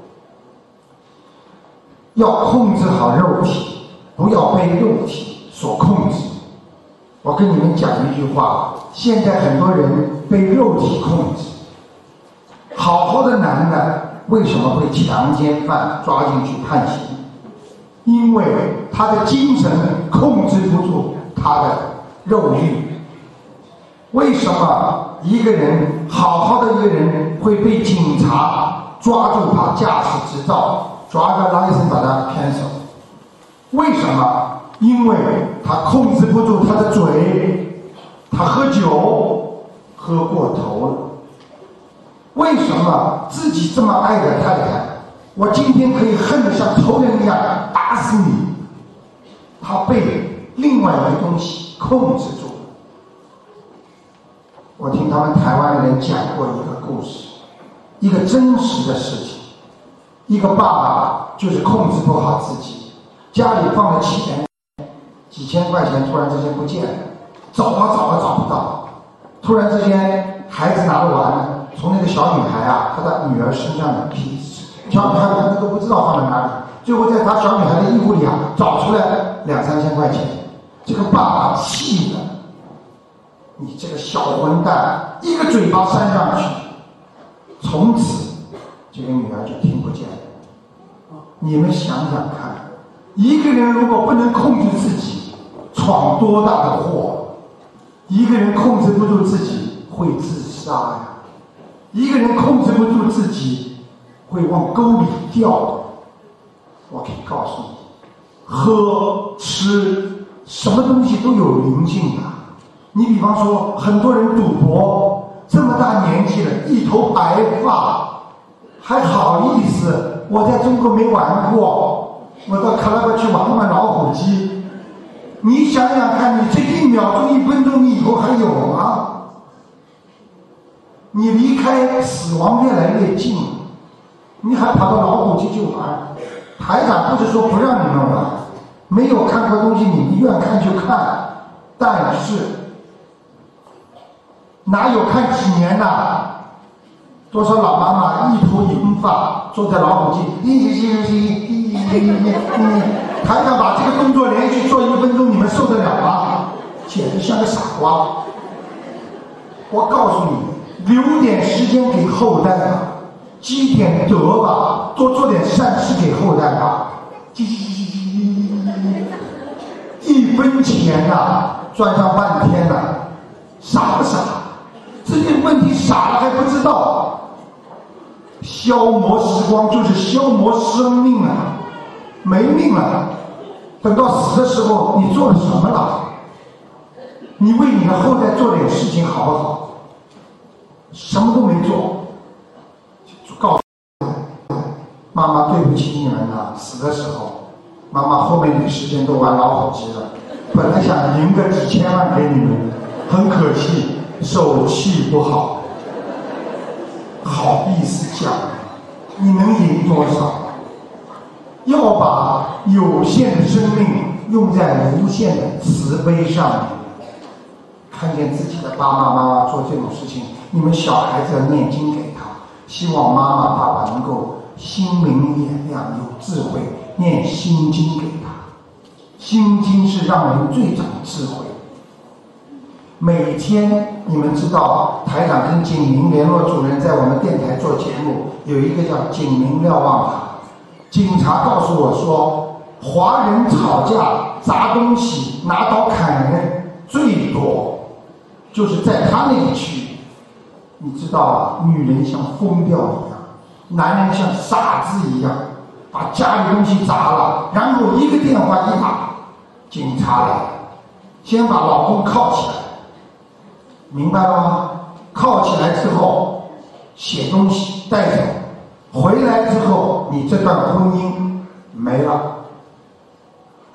要控制好肉体，不要被肉体所控制。我跟你们讲一句话，现在很多人被肉体控制。好好的男的为什么会强奸犯抓进去判刑？因为他的精神控制不住他的肉欲。为什么一个人好好的一个人会被警察抓住他驾驶执照，抓个 license 把他 cancel？ 为什么？因为他控制不住他的嘴，他喝酒喝过头了。为什么自己这么爱的太太，我今天可以恨得像仇人一样打死你？他被另外一个东西控制住了。我听他们台湾的人讲过一个故事，一个真实的事情。一个爸爸就是控制不好自己，家里放了钱，几千块钱突然之间不见了，找啊找啊找不到，突然之间孩子拿了完了，从那个小女孩啊，她的女儿身上的皮，小女孩可能都不知道放在哪里，最后在她小女孩的衣服里啊找出来两三千块钱，这个爸爸气了，你这个小混蛋，一个嘴巴扇上去，从此这个女儿就听不见了。你们想想看，一个人如果不能控制自己，闯多大的祸？一个人控制不住自己会自杀呀，一个人控制不住自己会往沟里掉的。我可以告诉你，喝吃什么东西都有灵性的。你比方说很多人赌博，这么大年纪了，一头白发，还好意思，我在中国没玩过，我到卡拉巴去玩玩老虎机。你想想看，你这一秒钟一分钟你以后还有吗？你离开死亡越来越近，你还跑到老虎机去玩？台长不是说不让你们玩，没有看过东西你们愿看就看，但是哪有看几年的？多少老妈妈一头银发坐在老虎机，台长把这个动作连续做一分钟，你们受得了吗？简直像个傻瓜。我告诉你，留点时间给后代吧，积点德吧，多做点善事给后代吧。一分钱呐、啊，赚上半天呐、啊，傻不傻？这些问题傻了还不知道，消磨时光就是消磨生命啊，没命了。等到死的时候，你做了什么了？你为你的后代做点事情好不好？什么都没做，就告诉妈妈对不起你们了。死的时候，妈妈后面的时间都玩老虎机了，本来想赢个几千万给你们，很可惜手气不好，好意思讲，你能赢多少？要把有限的生命用在无限的慈悲上面。看见自己的爸爸妈妈做这种事情，你们小孩子要念经给他，希望妈妈爸爸能够心明眼亮，有智慧，念心经给他。心经是让人最长智慧。每天你们知道，台长跟景明联络主任在我们电台做节目，有一个叫景明瞭望塔。警察告诉我说，华人吵架砸东西拿刀砍人最多，就是在他那里区。你知道啊，女人像疯掉一样，男人像傻子一样，把家里东西砸了，然后一个电话一打，警察来，先把老公铐起来，明白了吗？铐起来之后写东西带走，回来之后你这段婚姻没了。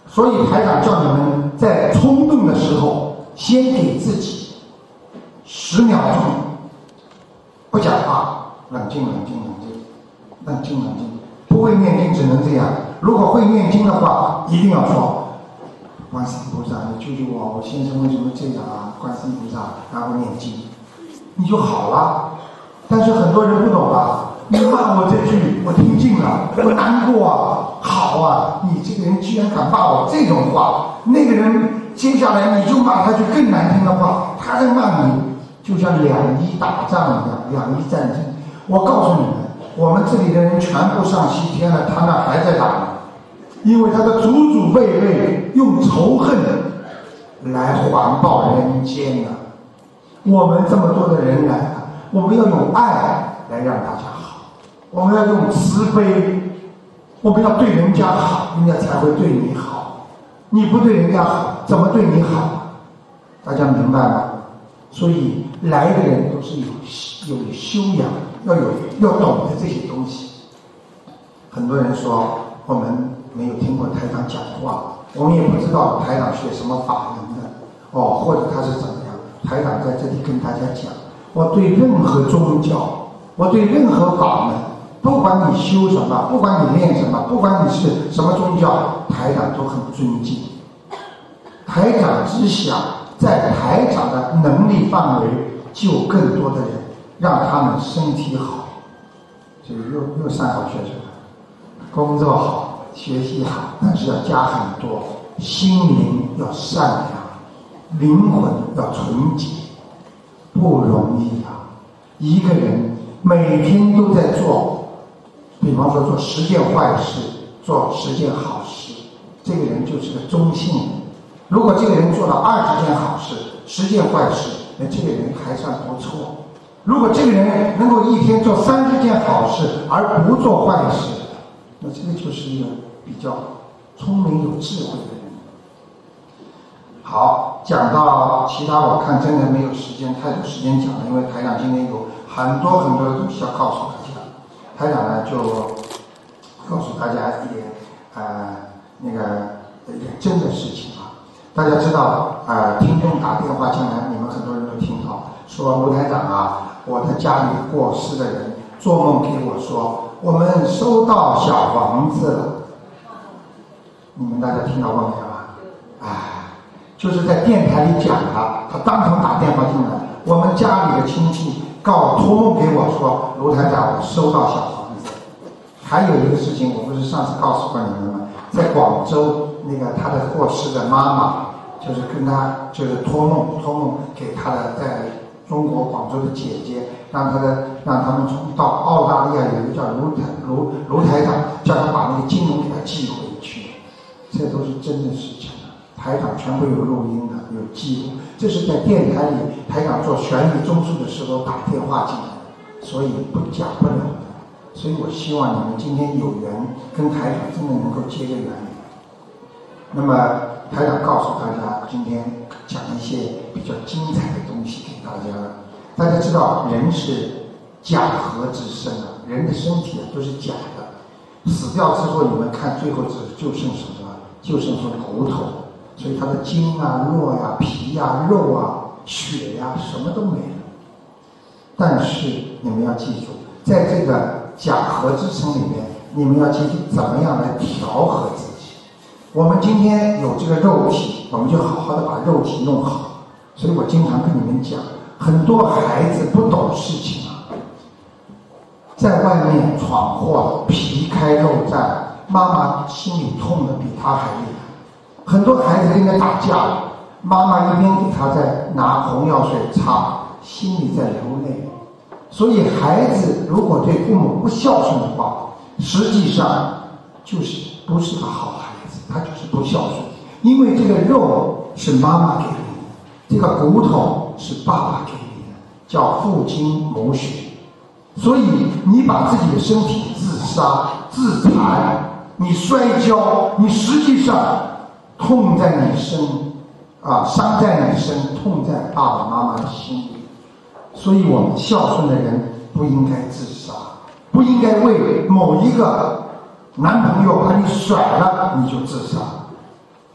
所以台长叫你们在冲动的时候，先给自己十秒钟不讲话，冷静冷静冷静冷静冷静。不会念经只能这样，如果会念经的话，一定要说观世音菩萨，你救救我，我先生为什么这样啊？观世音菩萨，然后念经，你就好了。但是很多人不懂啊，你骂我这句，我听进了，我难过啊，好啊，你这个人居然敢骂我这种话，那个人接下来你就骂他句更难听的话，他在骂你，就像两伊打仗一样，两伊战争。我告诉你们，我们这里的人全部上西天了，他那还在打呢，因为他的祖祖辈辈用仇恨来环抱人间啊。我们这么多的人来啊，我们要用爱来让大家好，我们要用慈悲，我们要对人家好，人家才会对你好。你不对人家好，怎么对你好？大家明白吗？所以来的人都是有有修养，要有要懂得这些东西。很多人说我们没有听过台长讲话，我们也不知道台长学什么法门的哦，或者他是怎么样。台长在这里跟大家讲，我对任何宗教，我对任何法门，不管你修什么，不管你练什么，不管你是什么宗教，台长都很尊敬。台长只想在台长的能力范围救更多的人，让他们身体好，这个又又三好学生了，工作好，学习好，但是要加很多，心灵要善良，灵魂要纯洁，不容易啊！一个人每天都在做，比方说做十件坏事，做十件好事，这个人就是个中性人。如果这个人做了二十件好事，十件坏事，那这个人还算不错。如果这个人能够一天做三十件好事而不做坏事，那这个就是一个比较聪明有智慧的人。好，讲到其他我看真的没有时间，太多时间讲了，因为台长今天有很多很多的东西要告诉大家。台长呢就告诉大家一点呃那个一点真的事情啊。大家知道呃听众打电话进来，你们很多人都听到说卢台长啊，我的家里过世的人做梦给我说我们收到小房子了。你们大家听到过没有啊？哎，就是在电台里讲他，他当场打电话进来，我们家里的亲戚告托梦给我说卢台长我收到小房子。还有一个事情，我不是上次告诉过你们吗？在广州那个他的过世的妈妈，就是跟他就是托梦托梦给他的在中国广州的姐姐，让他的让他们从到澳大利亚有一个叫卢台卢卢台长，叫他把那个经文给他寄回去，这都是真的事情啊！台长全部有录音的，有记录，这是在电台里台长做悬疑综述的时候打电话进来的，所以不讲不了的。所以我希望你们今天有缘跟台长真的能够结个缘。那么台长告诉大家，今天讲一些比较精彩的东西给大家了。大家知道人是假合之身啊，人的身体啊都是假的，死掉之后你们看最后只就剩什么？就剩说骨头，所以他的筋啊、络呀、皮呀、肉啊、血呀、什么都没了。但是你们要记住，在这个假合之身里面，你们要记住怎么样来调和自己。我们今天有这个肉体，我们就好好的把肉体弄好。所以我经常跟你们讲，很多孩子不懂事情啊，在外面闯祸，皮开肉绽，妈妈心里痛的比他还厉害。很多孩子跟人家打架，妈妈一边给他在拿红药水擦，心里在流泪。所以孩子如果对父母不孝顺的话，实际上就是不是个好孩子，他就是不孝顺。因为这个肉是妈妈给你的，这个骨头是爸爸给你的，叫父精母血。所以你把自己的身体自杀自残，你摔跤，你实际上痛在你身啊，伤在你身，痛在爸爸妈妈的心里。所以我们孝顺的人不应该自杀，不应该为某一个男朋友把你甩了你就自杀，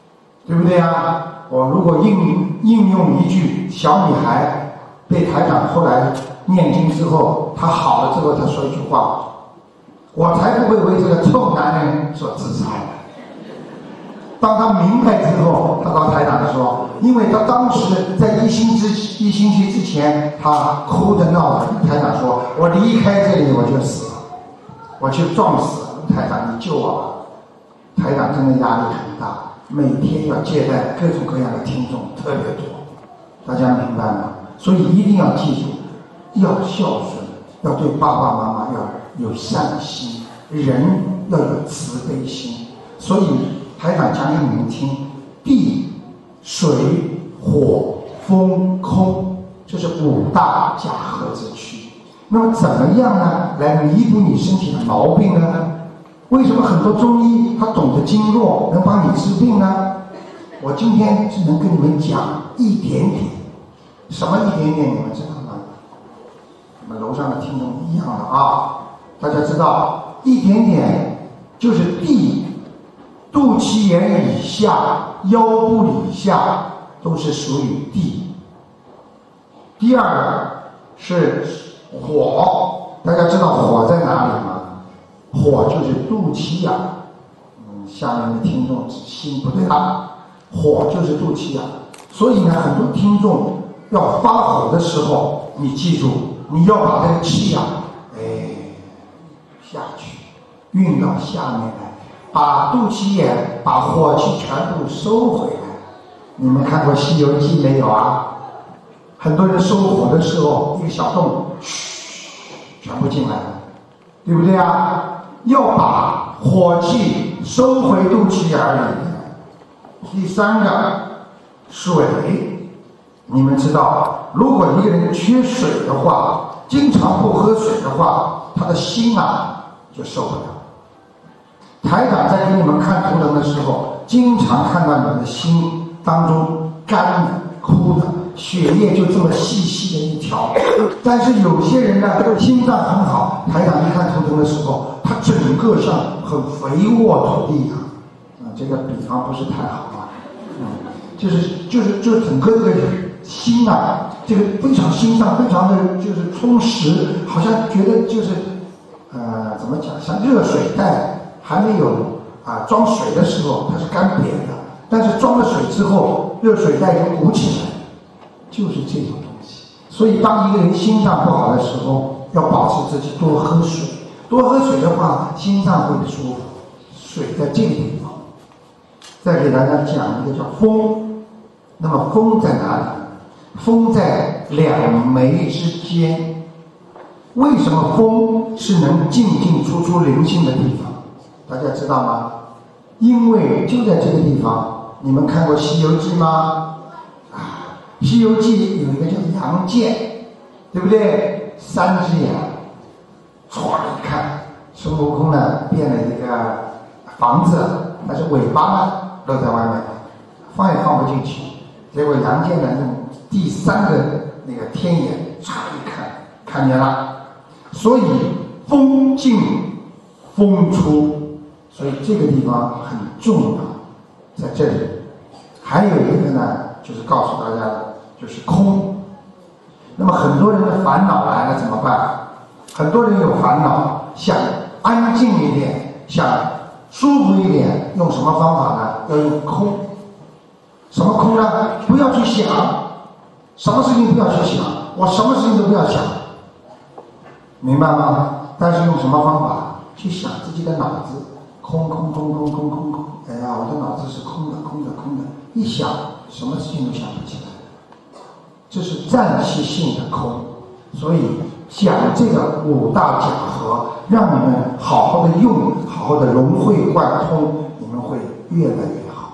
对不对啊？我如果应应用一句小女孩被台长后来念经之后，她好了之后，她说一句话：“我才不会为这个臭男人所自杀。”当他明白之后，他到台长说，因为他当时在一星之一星期之前，他哭着闹着跟台长说：“我离开这里我就死了，我就撞死了。台长，你救我吧！”台长真的压力很大，每天要接待各种各样的听众，特别多，大家明白吗？所以一定要记住，要孝顺，要对爸爸妈妈要有善心，人要有慈悲心。所以台长讲给你们听，地、水、火、风、空，这是五大假合之躯。那么怎么样呢，来弥补你身体的毛病呢？为什么很多中医他懂得经络，能帮你治病呢？我今天只能跟你们讲一点点。什么一点点你们知道吗？我们楼上的听众一样的啊，大家知道一点点就是地，肚脐眼以下、腰部以下都是属于地。第二个是火，大家知道火在哪里吗？火就是肚脐眼。嗯，下面的听众心不对了，火就是肚脐眼。所以呢，很多听众要发火的时候，你记住，你要把这个气呀、啊，哎，下去，运到下面来，把肚脐眼、把火气全部收回来。你们看过《西游记》没有啊？很多人收火的时候，一个小洞，嘘，全部进来了，对不对啊？要把火气收回肚脐眼里面。第三个，水。你们知道，如果一个人缺水的话，经常不喝水的话，他的心啊就受不了。台长在给你们看图腾的时候，经常看到你们的心当中干的、枯的，血液就这么细细的一条。但是有些人呢，心脏很好，台长一看图腾的时候，他整个像很肥沃土地一样。啊，这个比方不是太好啊，嗯，就是就是就整个这个心啊，这个非常心脏非常的就是充实，好像觉得就是呃怎么讲，像热水袋还没有啊装水的时候它是干瘪的，但是装了水之后，热水袋就鼓起来，就是这种东西。所以当一个人心脏不好的时候，要保持自己多喝水，多喝水的话，心脏会舒服。水在这个地方。再给大家讲一个叫风，那么风在哪里？风在两眉之间。为什么风是能进进出出灵性的地方？大家知道吗？因为就在这个地方。你们看过《西游记》吗？啊，《西游记》有一个叫杨戬，对不对？三只眼，唰一看，孙悟空呢变了一个房子，但是尾巴呢露在外面，放也放不进去。结果杨戬呢用第三个那个天眼，唰一看，看见了。所以风进风出，所以这个地方很重要，在这里。还有一个呢，就是告诉大家的，就是空。那么很多人的烦恼来了怎么办？很多人有烦恼，想安静一点，想舒服一点，用什么方法呢？要用空。什么空呢？不要去想，什么事情不要去想，我什么事情都不要想，明白吗？但是用什么方法？去想自己的脑子，空空空空空空空，哎呀，我的脑子是空的空的空的，一想什么事情都想不起来，这是暂期性的空。所以讲这个五大假合，让你们好好的用，好好的融会贯通，你们会越来越好。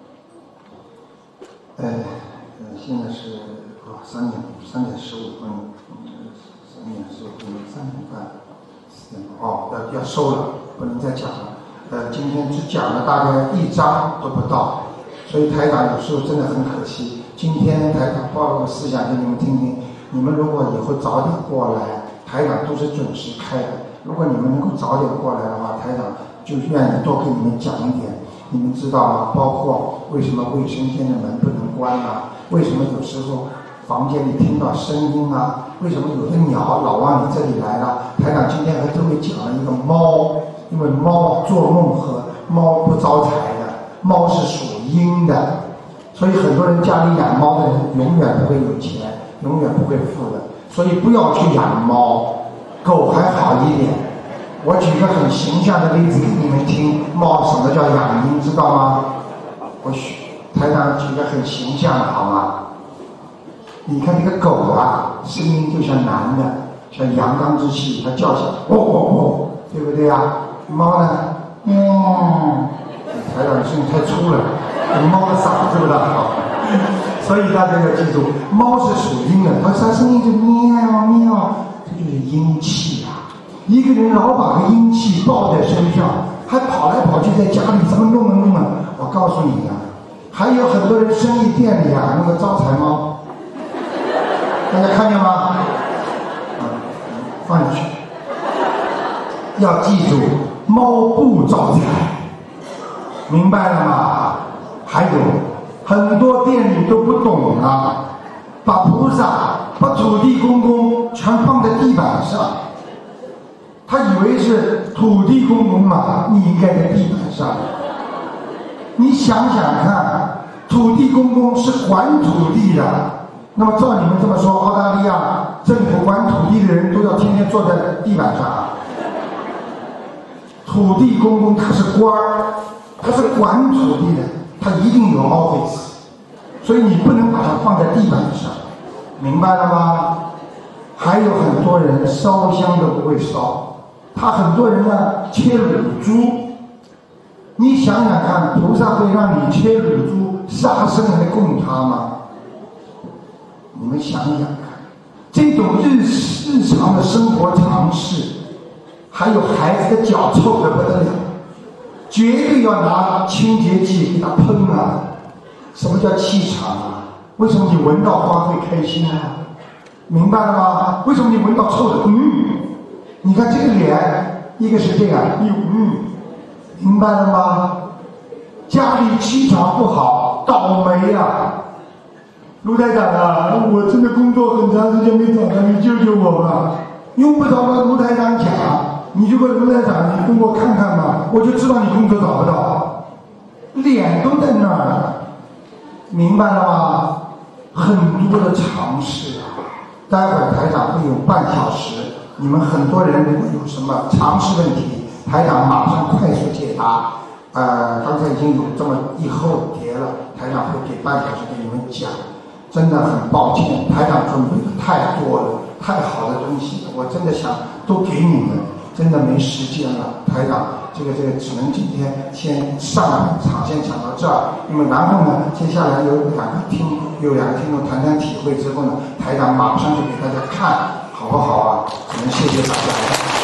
呃，呃现在是啊三点三点十五分，三点十五分，三点半，四点半，哦，要要收了，不能再讲了。呃，今天只讲了大概一章都不到，所以台长有时候真的很可惜。今天台长报告思想给你们听听，你们如果以后早点过来，台长都是准时开的。如果你们能够早点过来的话，台长就愿意多给你们讲一点。 你们知道吗？包括为什么卫生间的门不能关啊？为什么有时候房间里听到声音啊？为什么有的鸟老往你这里来了？台长今天和各位讲了一个猫，因为猫做梦和猫不招财的，猫是属阴的，所以很多人家里养猫的人永远不会有钱，永远不会富的，所以不要去养猫。狗还好一点，我举个很形象的例子给你们听，猫什么叫养阴，知道吗？我许台长举个很形象的好吗？你看这个狗啊，声音就像男的，像阳刚之气，它叫起来喔喔喔，对不对啊？猫呢，嗯，台长声音太粗了，猫的嗓子不大好，所以大家要记住，猫是属阴的，它它声音就喵喵，这就是阴气啊。一个人老把个阴气抱在身上，还跑来跑去在家里怎么弄啊弄啊？我告诉你啊，还有很多人生意店里啊，那个招财猫，大家看见吗？放进去。要记住，猫不招财，明白了吗？还有很多店里都不懂啊，把菩萨、把土地公公全放在地板上，他以为是土地公公嘛，你应该在地板上。你想想看，土地公公是管土地的，那么照你们这么说，澳大利亚政府管土地的人都要天天坐在地板上啊？土地公公他是官儿，他是管土地的，他一定有 office， 所以你不能把它放在地板上，明白了吗？还有很多人烧香都不会烧，他很多人呢切乳猪，你想想看，菩萨会让你切乳猪杀生来供他吗？你们想想看，这种日日常的生活常识，还有孩子的脚臭得不得了，绝对要拿清洁剂给他喷啊！什么叫气场啊？为什么你闻到花会开心啊？明白了吗？为什么你闻到臭的？嗯，你看这个脸，一个是这样，有嗯，明白了吗？家里气场不好，倒霉啊！卢台长啊，我真的工作很长时间没找到你，救救我吧！用不着跟卢台长讲，你就问卢台长，你跟我看看吧，我就知道你工作找不到，脸都在那儿，明白了吗？很多的常识啊！待会儿台长会有半小时，你们很多人如果有什么常识问题，台长马上快速解答。呃，刚才已经有这么一后叠了，台长会给半小时给你们讲。真的很抱歉，台长准备的太多了，太好的东西，我真的想都给你们，真的没时间了。台长，这个这个只能今天先上半场先讲到这儿，那么然后呢，接下来有两个听有两个听众谈谈体会之后呢，台长马上就给大家看，好不好啊？我们谢谢大家。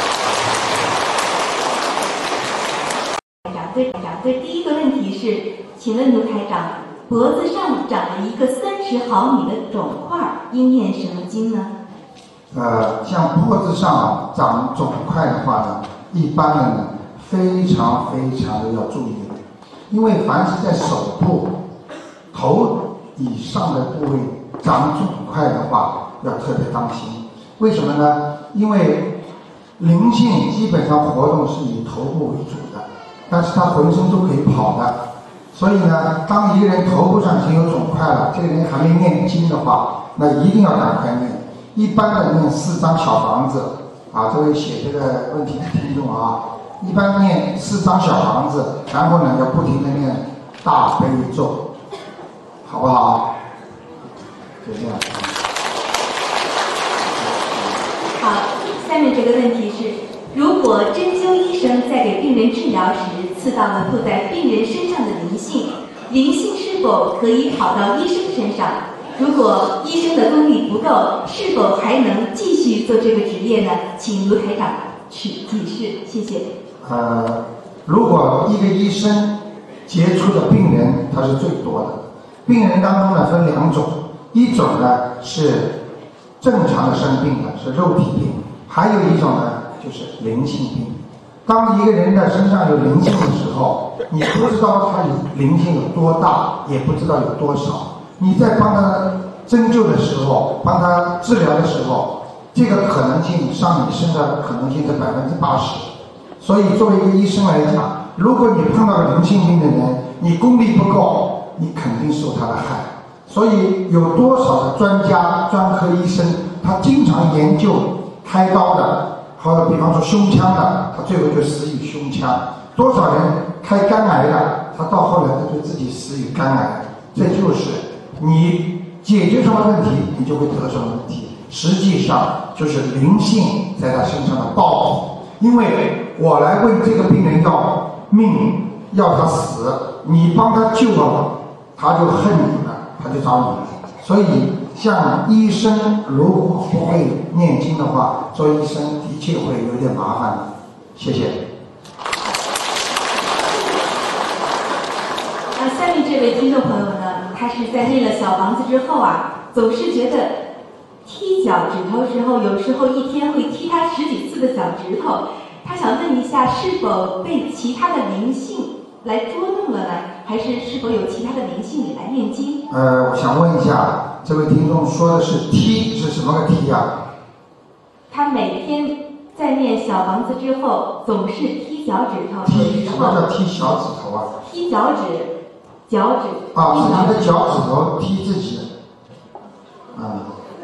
台长，对台长，对，第一个问题是，请问卢台长，脖子上长了一个三十毫米的肿块，应念什么经呢？ 呃，像脖子上长肿块的话呢，一般的呢，非常非常的要注意的，因为凡是在手部、头以上的部位长肿块的话，要特别当心。为什么呢？因为灵性基本上活动是以头部为主的，但是他浑身都可以跑的。所以呢，当一个人头部上已经有肿块了，这个人还没念经的话，那一定要赶快念。一般的念四张小房子啊，这位写这个问题的听众啊，一般念四张小房子，然后呢要不停的念大悲咒，好不好？就这样。 好，下面这个问题是：如果针灸医生在给病人治疗时刺到了附在病人身上的灵性，灵性是否可以跑到医生身上？如果医生的功力不够，是否还能继续做这个职业呢？请卢台长指提示，谢谢。 呃，如果一个医生接触的病人他是最多的，病人当中呢分两种，一种呢是正常的生病的，是肉体病，还有一种呢就是灵性病。 当一个人的身上有灵性的时候，你不知道他灵性有多大，也不知道有多少。你在帮他针灸的时候，帮他治疗的时候，这个可能性上你身上的可能性是百分之八十。所以作为一个医生来讲，如果你碰到灵性病的人，你功力不够，你肯定受他的害。所以有多少的专家专科医生，他经常研究开刀的，或者比方说胸腔的，他最后就死于胸腔。多少人开肝癌的，他到后来他就自己死于肝癌。这就是你解决什么问题，你就会得什么问题。实际上就是灵性在他身上的报复。因为我来问这个病人要命，要他死，你帮他救了，他就恨你了，他就找你了。所以像医生如果不会念经的话，做医生的确会有点麻烦的。谢谢。 呃，下面这位听众朋友呢，他是在念了小房子之后啊，总是觉得踢脚趾头的时候，有时候一天会踢他十几次的脚趾头。他想问一下，是否被其他的灵性来捉弄了呢？还是是否有其他的灵性也来念经？ 呃，我想问一下，这位听众说的是踢是什么个踢啊？ 他每天在念小房子之后，总是踢脚趾头。 踢什么叫踢小指头啊？ 踢脚趾，脚趾。 啊，自己的脚趾头踢自己。啊。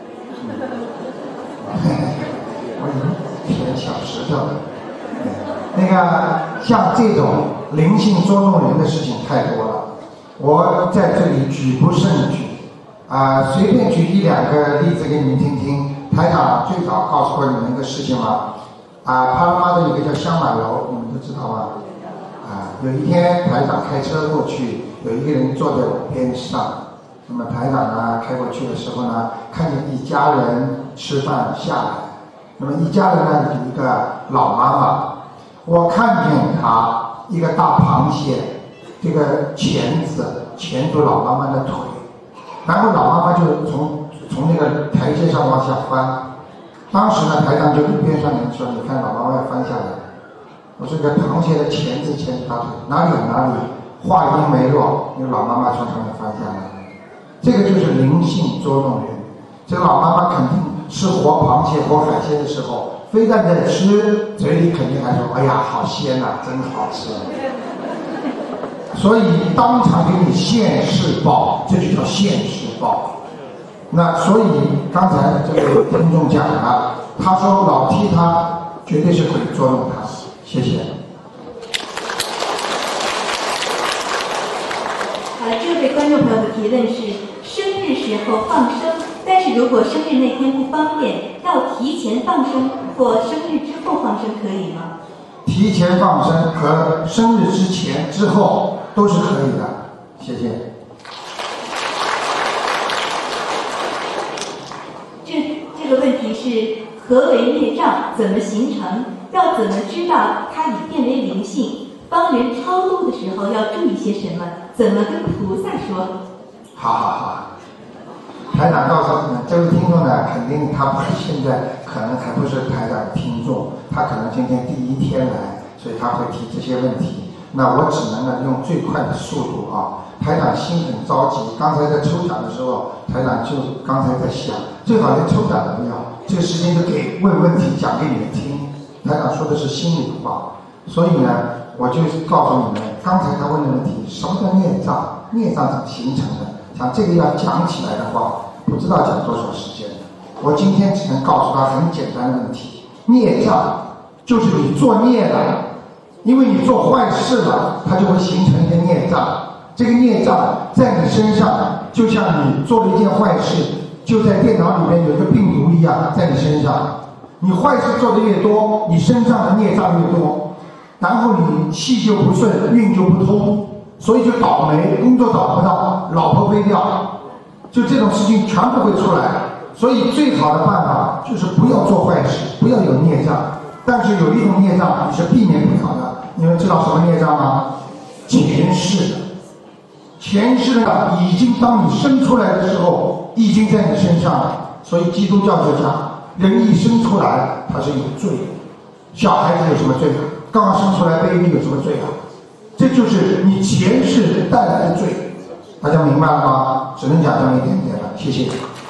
我以为舔小石头。那个像这种灵性捉弄人的事情太多了，我在这里举不胜举啊、呃，随便举一两个例子给你们听听。台长最早告诉过你们一个事情吗？啊、呃，帕拉玛的有一个叫香满楼，你们都知道吗？啊、呃，有一天台长开车过去，有一个人坐在我边上，那么台长呢开过去的时候呢，看见一家人吃饭下来，那么一家人呢有一个老妈妈。我看见他一个大螃蟹，这个钳子钳住老妈妈的腿，然后老妈妈就从从那个台阶上往下翻。当时呢，台长就跟边上人说：“你看老妈妈要翻下来。”我说：“这个螃蟹的钳子钳住大腿，哪里有哪里。”话音没落，那个老妈妈从上面翻下来。这个就是灵性捉弄人。这个老妈妈肯定吃活螃蟹、活海鲜的时候。非但在吃，嘴里肯定还说：“哎呀，好鲜呐、啊，真好吃。”所以当场给你现世报，这就叫现世报。那所以刚才这位听众讲了，他说老踢他绝对是鬼捉弄他。谢谢。 好了，这位观众朋友的提问是：生日时候放生，但是如果生日那天不方便，要提前放生或生日之后放生可以吗？ 提前放生和生日之前、之后都是可以的。谢谢。 这这个问题是：何为业障？怎么形成？要怎么知道它已变为灵性？帮人超度的时候要注意些什么？怎么跟菩萨说？ 好好好。台长告诉你们，这位听众呢，肯定他不是现在可能还不是台长的听众，他可能今天第一天来，所以他会提这些问题。那我只能呢用最快的速度啊。台长心很着急，刚才在抽奖的时候，台长就刚才在想，最好连抽奖都不要，这个时间就给问问题讲给你们听。台长说的是心里话，所以呢，我就告诉你们，刚才他问的问题，什么叫孽障？孽障怎么形成的？像这个要讲起来的话，不知道讲多少时间。我今天只能告诉他很简单的问题：孽障就是你做孽了，因为你做坏事了，它就会形成一个孽障。这个孽障在你身上，就像你做了一件坏事，就在电脑里面有一个病毒一样在你身上。你坏事做的越多，你身上的孽障越多，然后你气就不顺，运就不通，所以就倒霉，工作找不到，老婆飞掉，就这种事情全部会出来。所以最好的办法就是不要做坏事，不要有孽障。但是有一种孽障你是避免不了的，你们知道什么孽障吗？前世的。前世的已经当你生出来的时候已经在你身上了。所以基督教就讲，人一生出来他是有罪， 小孩子有什么罪啊？刚刚生出来 baby 有什么罪啊？这就是你前世带来的罪，大家明白了吗？只能讲这么一点点了，谢谢。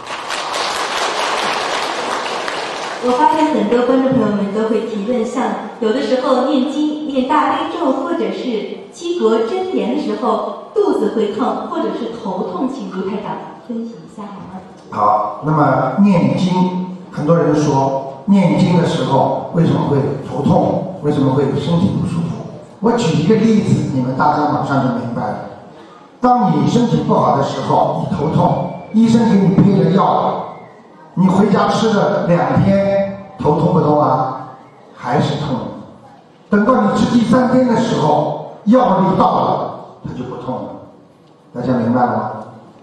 我发现很多观众朋友们都会提问，像有的时候念经、念大悲咒或者是七国真言的时候，肚子会痛或者是头痛，请卢台长分析一下好吗？ 好，那么念经，很多人说念经的时候为什么会头痛？为什么会身体不舒服？我举一个例子，你们大家马上就明白了。当你身体不好的时候，你头痛，医生给你配了药，你回家吃了两天，头痛不痛啊？还是痛。等到你吃第三天的时候，药力到了，它就不痛了。大家明白了吗？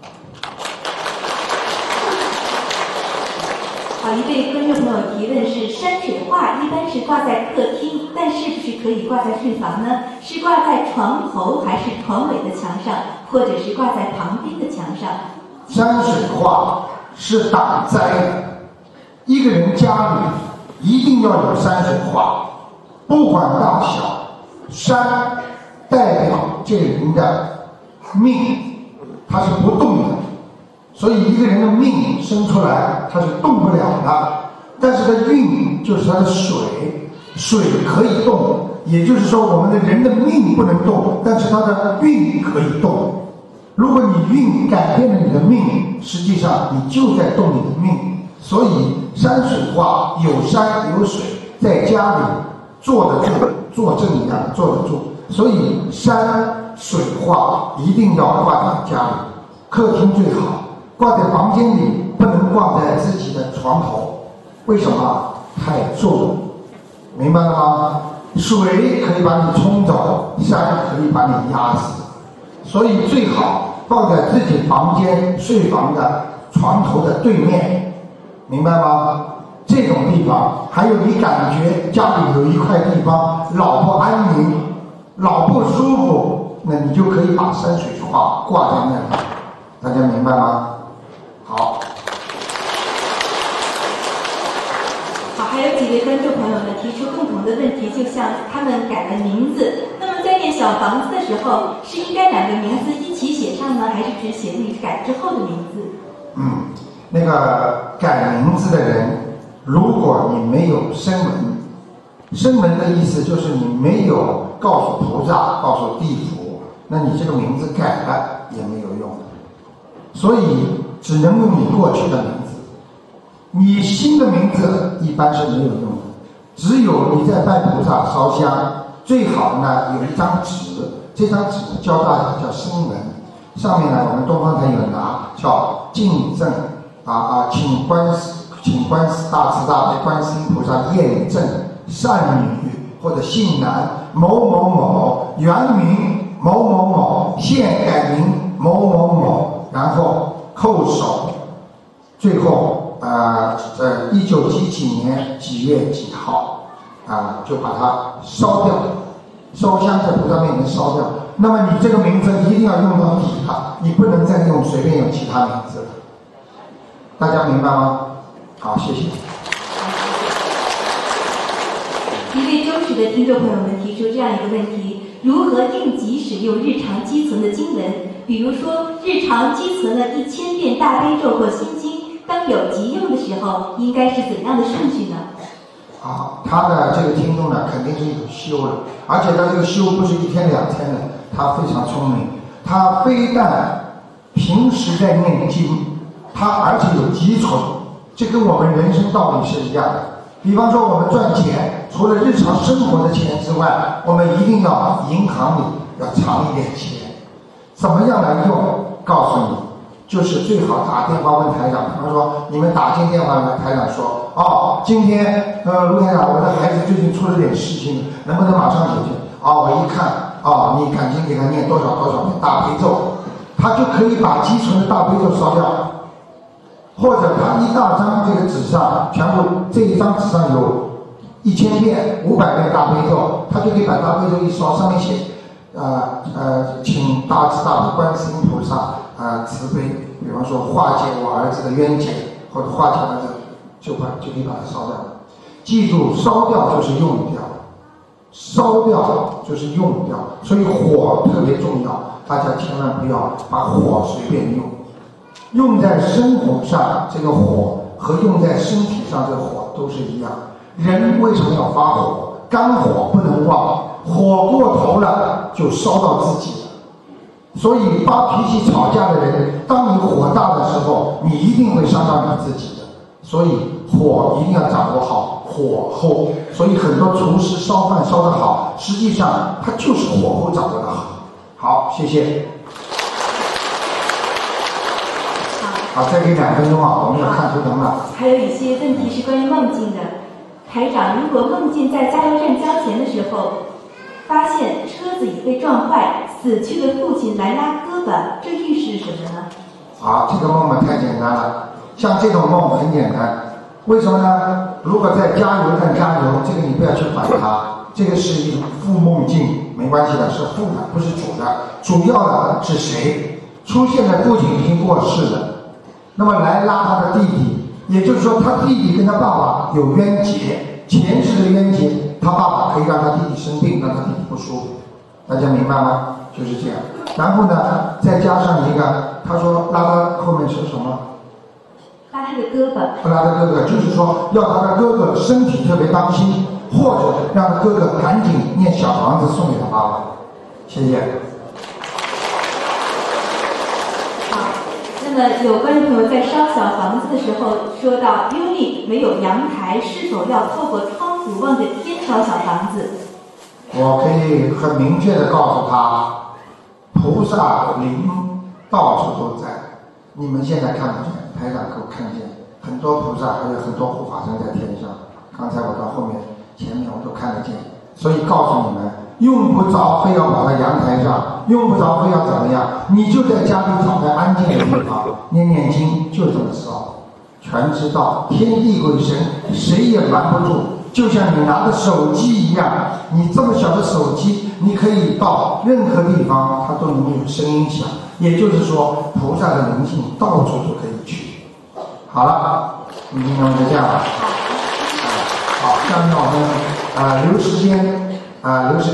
好，一位观众朋友提问是：山水画一般是挂在客厅，但是不是可以挂在睡房呢？是挂在床头还是床尾的墙上，或者是挂在旁边的墙上？ 山水画是挡灾的，一个人家里一定要有山水画，不管大小。山代表这个人的命，它是不动的。所以一个人的命生出来他是动不了的，但是他运就是他的水，水可以动，也就是说我们的人的命不能动，但是他的运可以动。如果你运改变了你的命，实际上你就在动你的命。所以山水画有山有水，在家里坐得住，坐正一样坐得住。所以山水画一定要挂在家里，客厅最好。挂在房间里，不能挂在自己的床头，为什么？太重，明白了吗？水可以把你冲走，山可以把你压死，所以最好放在自己房间睡房的床头的对面，明白吗？这种地方，还有你感觉家里有一块地方老不安宁，老不舒服，那你就可以把山水画挂在那里，大家明白吗？好， 好，还有几位观众朋友们提出共同的问题，就像他们改了名字，那么在念小房子的时候，是应该两个名字一起写上呢，还是只写你改之后的名字？ 嗯，那个改名字的人，如果你没有声闻，声闻的意思就是你没有告诉菩萨、告诉地府，那你这个名字改了也没有用，所以只能用你过去的名字，你新的名字一般是没有用的。只有你在拜菩萨烧香，最好呢有一张纸，这张纸教大家叫声闻，上面呢我们东方台有拿叫敬赠啊啊，请观世请观世大慈大悲观世音菩萨验证善女或者姓男某某某，原名某某某，现改名某某某，然后叩首，最后呃在一九几几年几月几号啊、呃、就把它烧掉，烧香在菩萨面前烧掉。那么你这个名字一定要用到底了，你不能再用随便用其他名字了。大家明白吗？好，谢谢。 一位忠实的听众朋友们提出这样一个问题：如何应急使用日常积存的经文？比如说，日常积存了一千遍大悲咒或心经，当有急用的时候，应该是怎样的顺序呢？ 啊，他的这个听众呢，肯定是有修了，而且他这个修不是一天两天的，他非常聪明，他非但平时在念经，他而且有积存，这跟我们人生道理是一样的。比方说我们赚钱，除了日常生活的钱之外，我们一定要银行里要藏一点钱。怎么样来用？告诉你，就是最好打电话问台长。比方说你们打进电话来，台长说，哦，今天呃卢台长，我的孩子最近出了点事情，能不能马上解决？哦，我一看，哦，你赶紧给他念多少多少遍大悲咒，他就可以把积存的大悲咒烧掉。或者他一大张这个纸上，全部这一张纸上有一千遍、五百遍大悲咒，他就可以把大悲咒一烧，上面写，呃呃，请大慈大悲观世音菩萨啊、呃、慈悲，比方说化解我儿子的冤结，或者化解儿子，就把就可以把它烧掉。 记住，烧掉就是用掉，烧掉就是用掉，所以火特别重要，大家千万不要把火随便用。用在生活上，这个火和用在身体上这个火都是一样。人为什么要发火？肝火不能旺，火过头了就烧到自己了。所以发脾气吵架的人，当你火大的时候，你一定会伤到你自己的。所以火一定要掌握好火候。所以很多厨师烧饭烧得好，实际上他就是火候掌握得好。好，谢谢。好，再给两分钟啊，我们要看图腾了。 还有一些问题是关于梦境的。台长，如果梦境在加油站交钱的时候，发现车子已被撞坏，死去的父亲来拉胳膊，这预示什么呢？ 好，这个梦嘛太简单了。像这种梦很简单，为什么呢？如果在加油站加油，这个你不要去管它，这个是一种副梦境，没关系的，是副的，不是主的。主要的是谁？出现的父亲已经过世了，那么来拉他的弟弟，也就是说他弟弟跟他爸爸有冤结，前世的冤结，他爸爸可以让他弟弟生病，让他弟弟不舒服，大家明白吗？就是这样。然后呢，再加上一个，他说拉他后面是什么？ 拉他的胳膊。 不拉他哥哥，就是说要他的哥哥身体特别当心，或者让他哥哥赶紧念小房子送给他爸爸。谢谢。 那么有观众朋友在烧小房子的时候说到 unit 没有阳台，是否要透过窗户望着天烧小房子？ 我可以很明确的告诉他，菩萨灵到处都在，你们现在看不见，台长给我看见很多菩萨，还有很多护法神在天上。刚才我到后面前面我都看得见，所以告诉你们，用不着非要跑到阳台上，用不着非要怎么样，你就在家里找个安静的地方念念经，就这么烧，全知道天地鬼神谁也瞒不住。就像你拿的手机一样，你这么小的手机，你可以到任何地方它都能有声音响，也就是说菩萨的灵性到处都可以去。好了，今天我们就这样吧。好，下面我们啊、呃、留时间啊、呃、留时间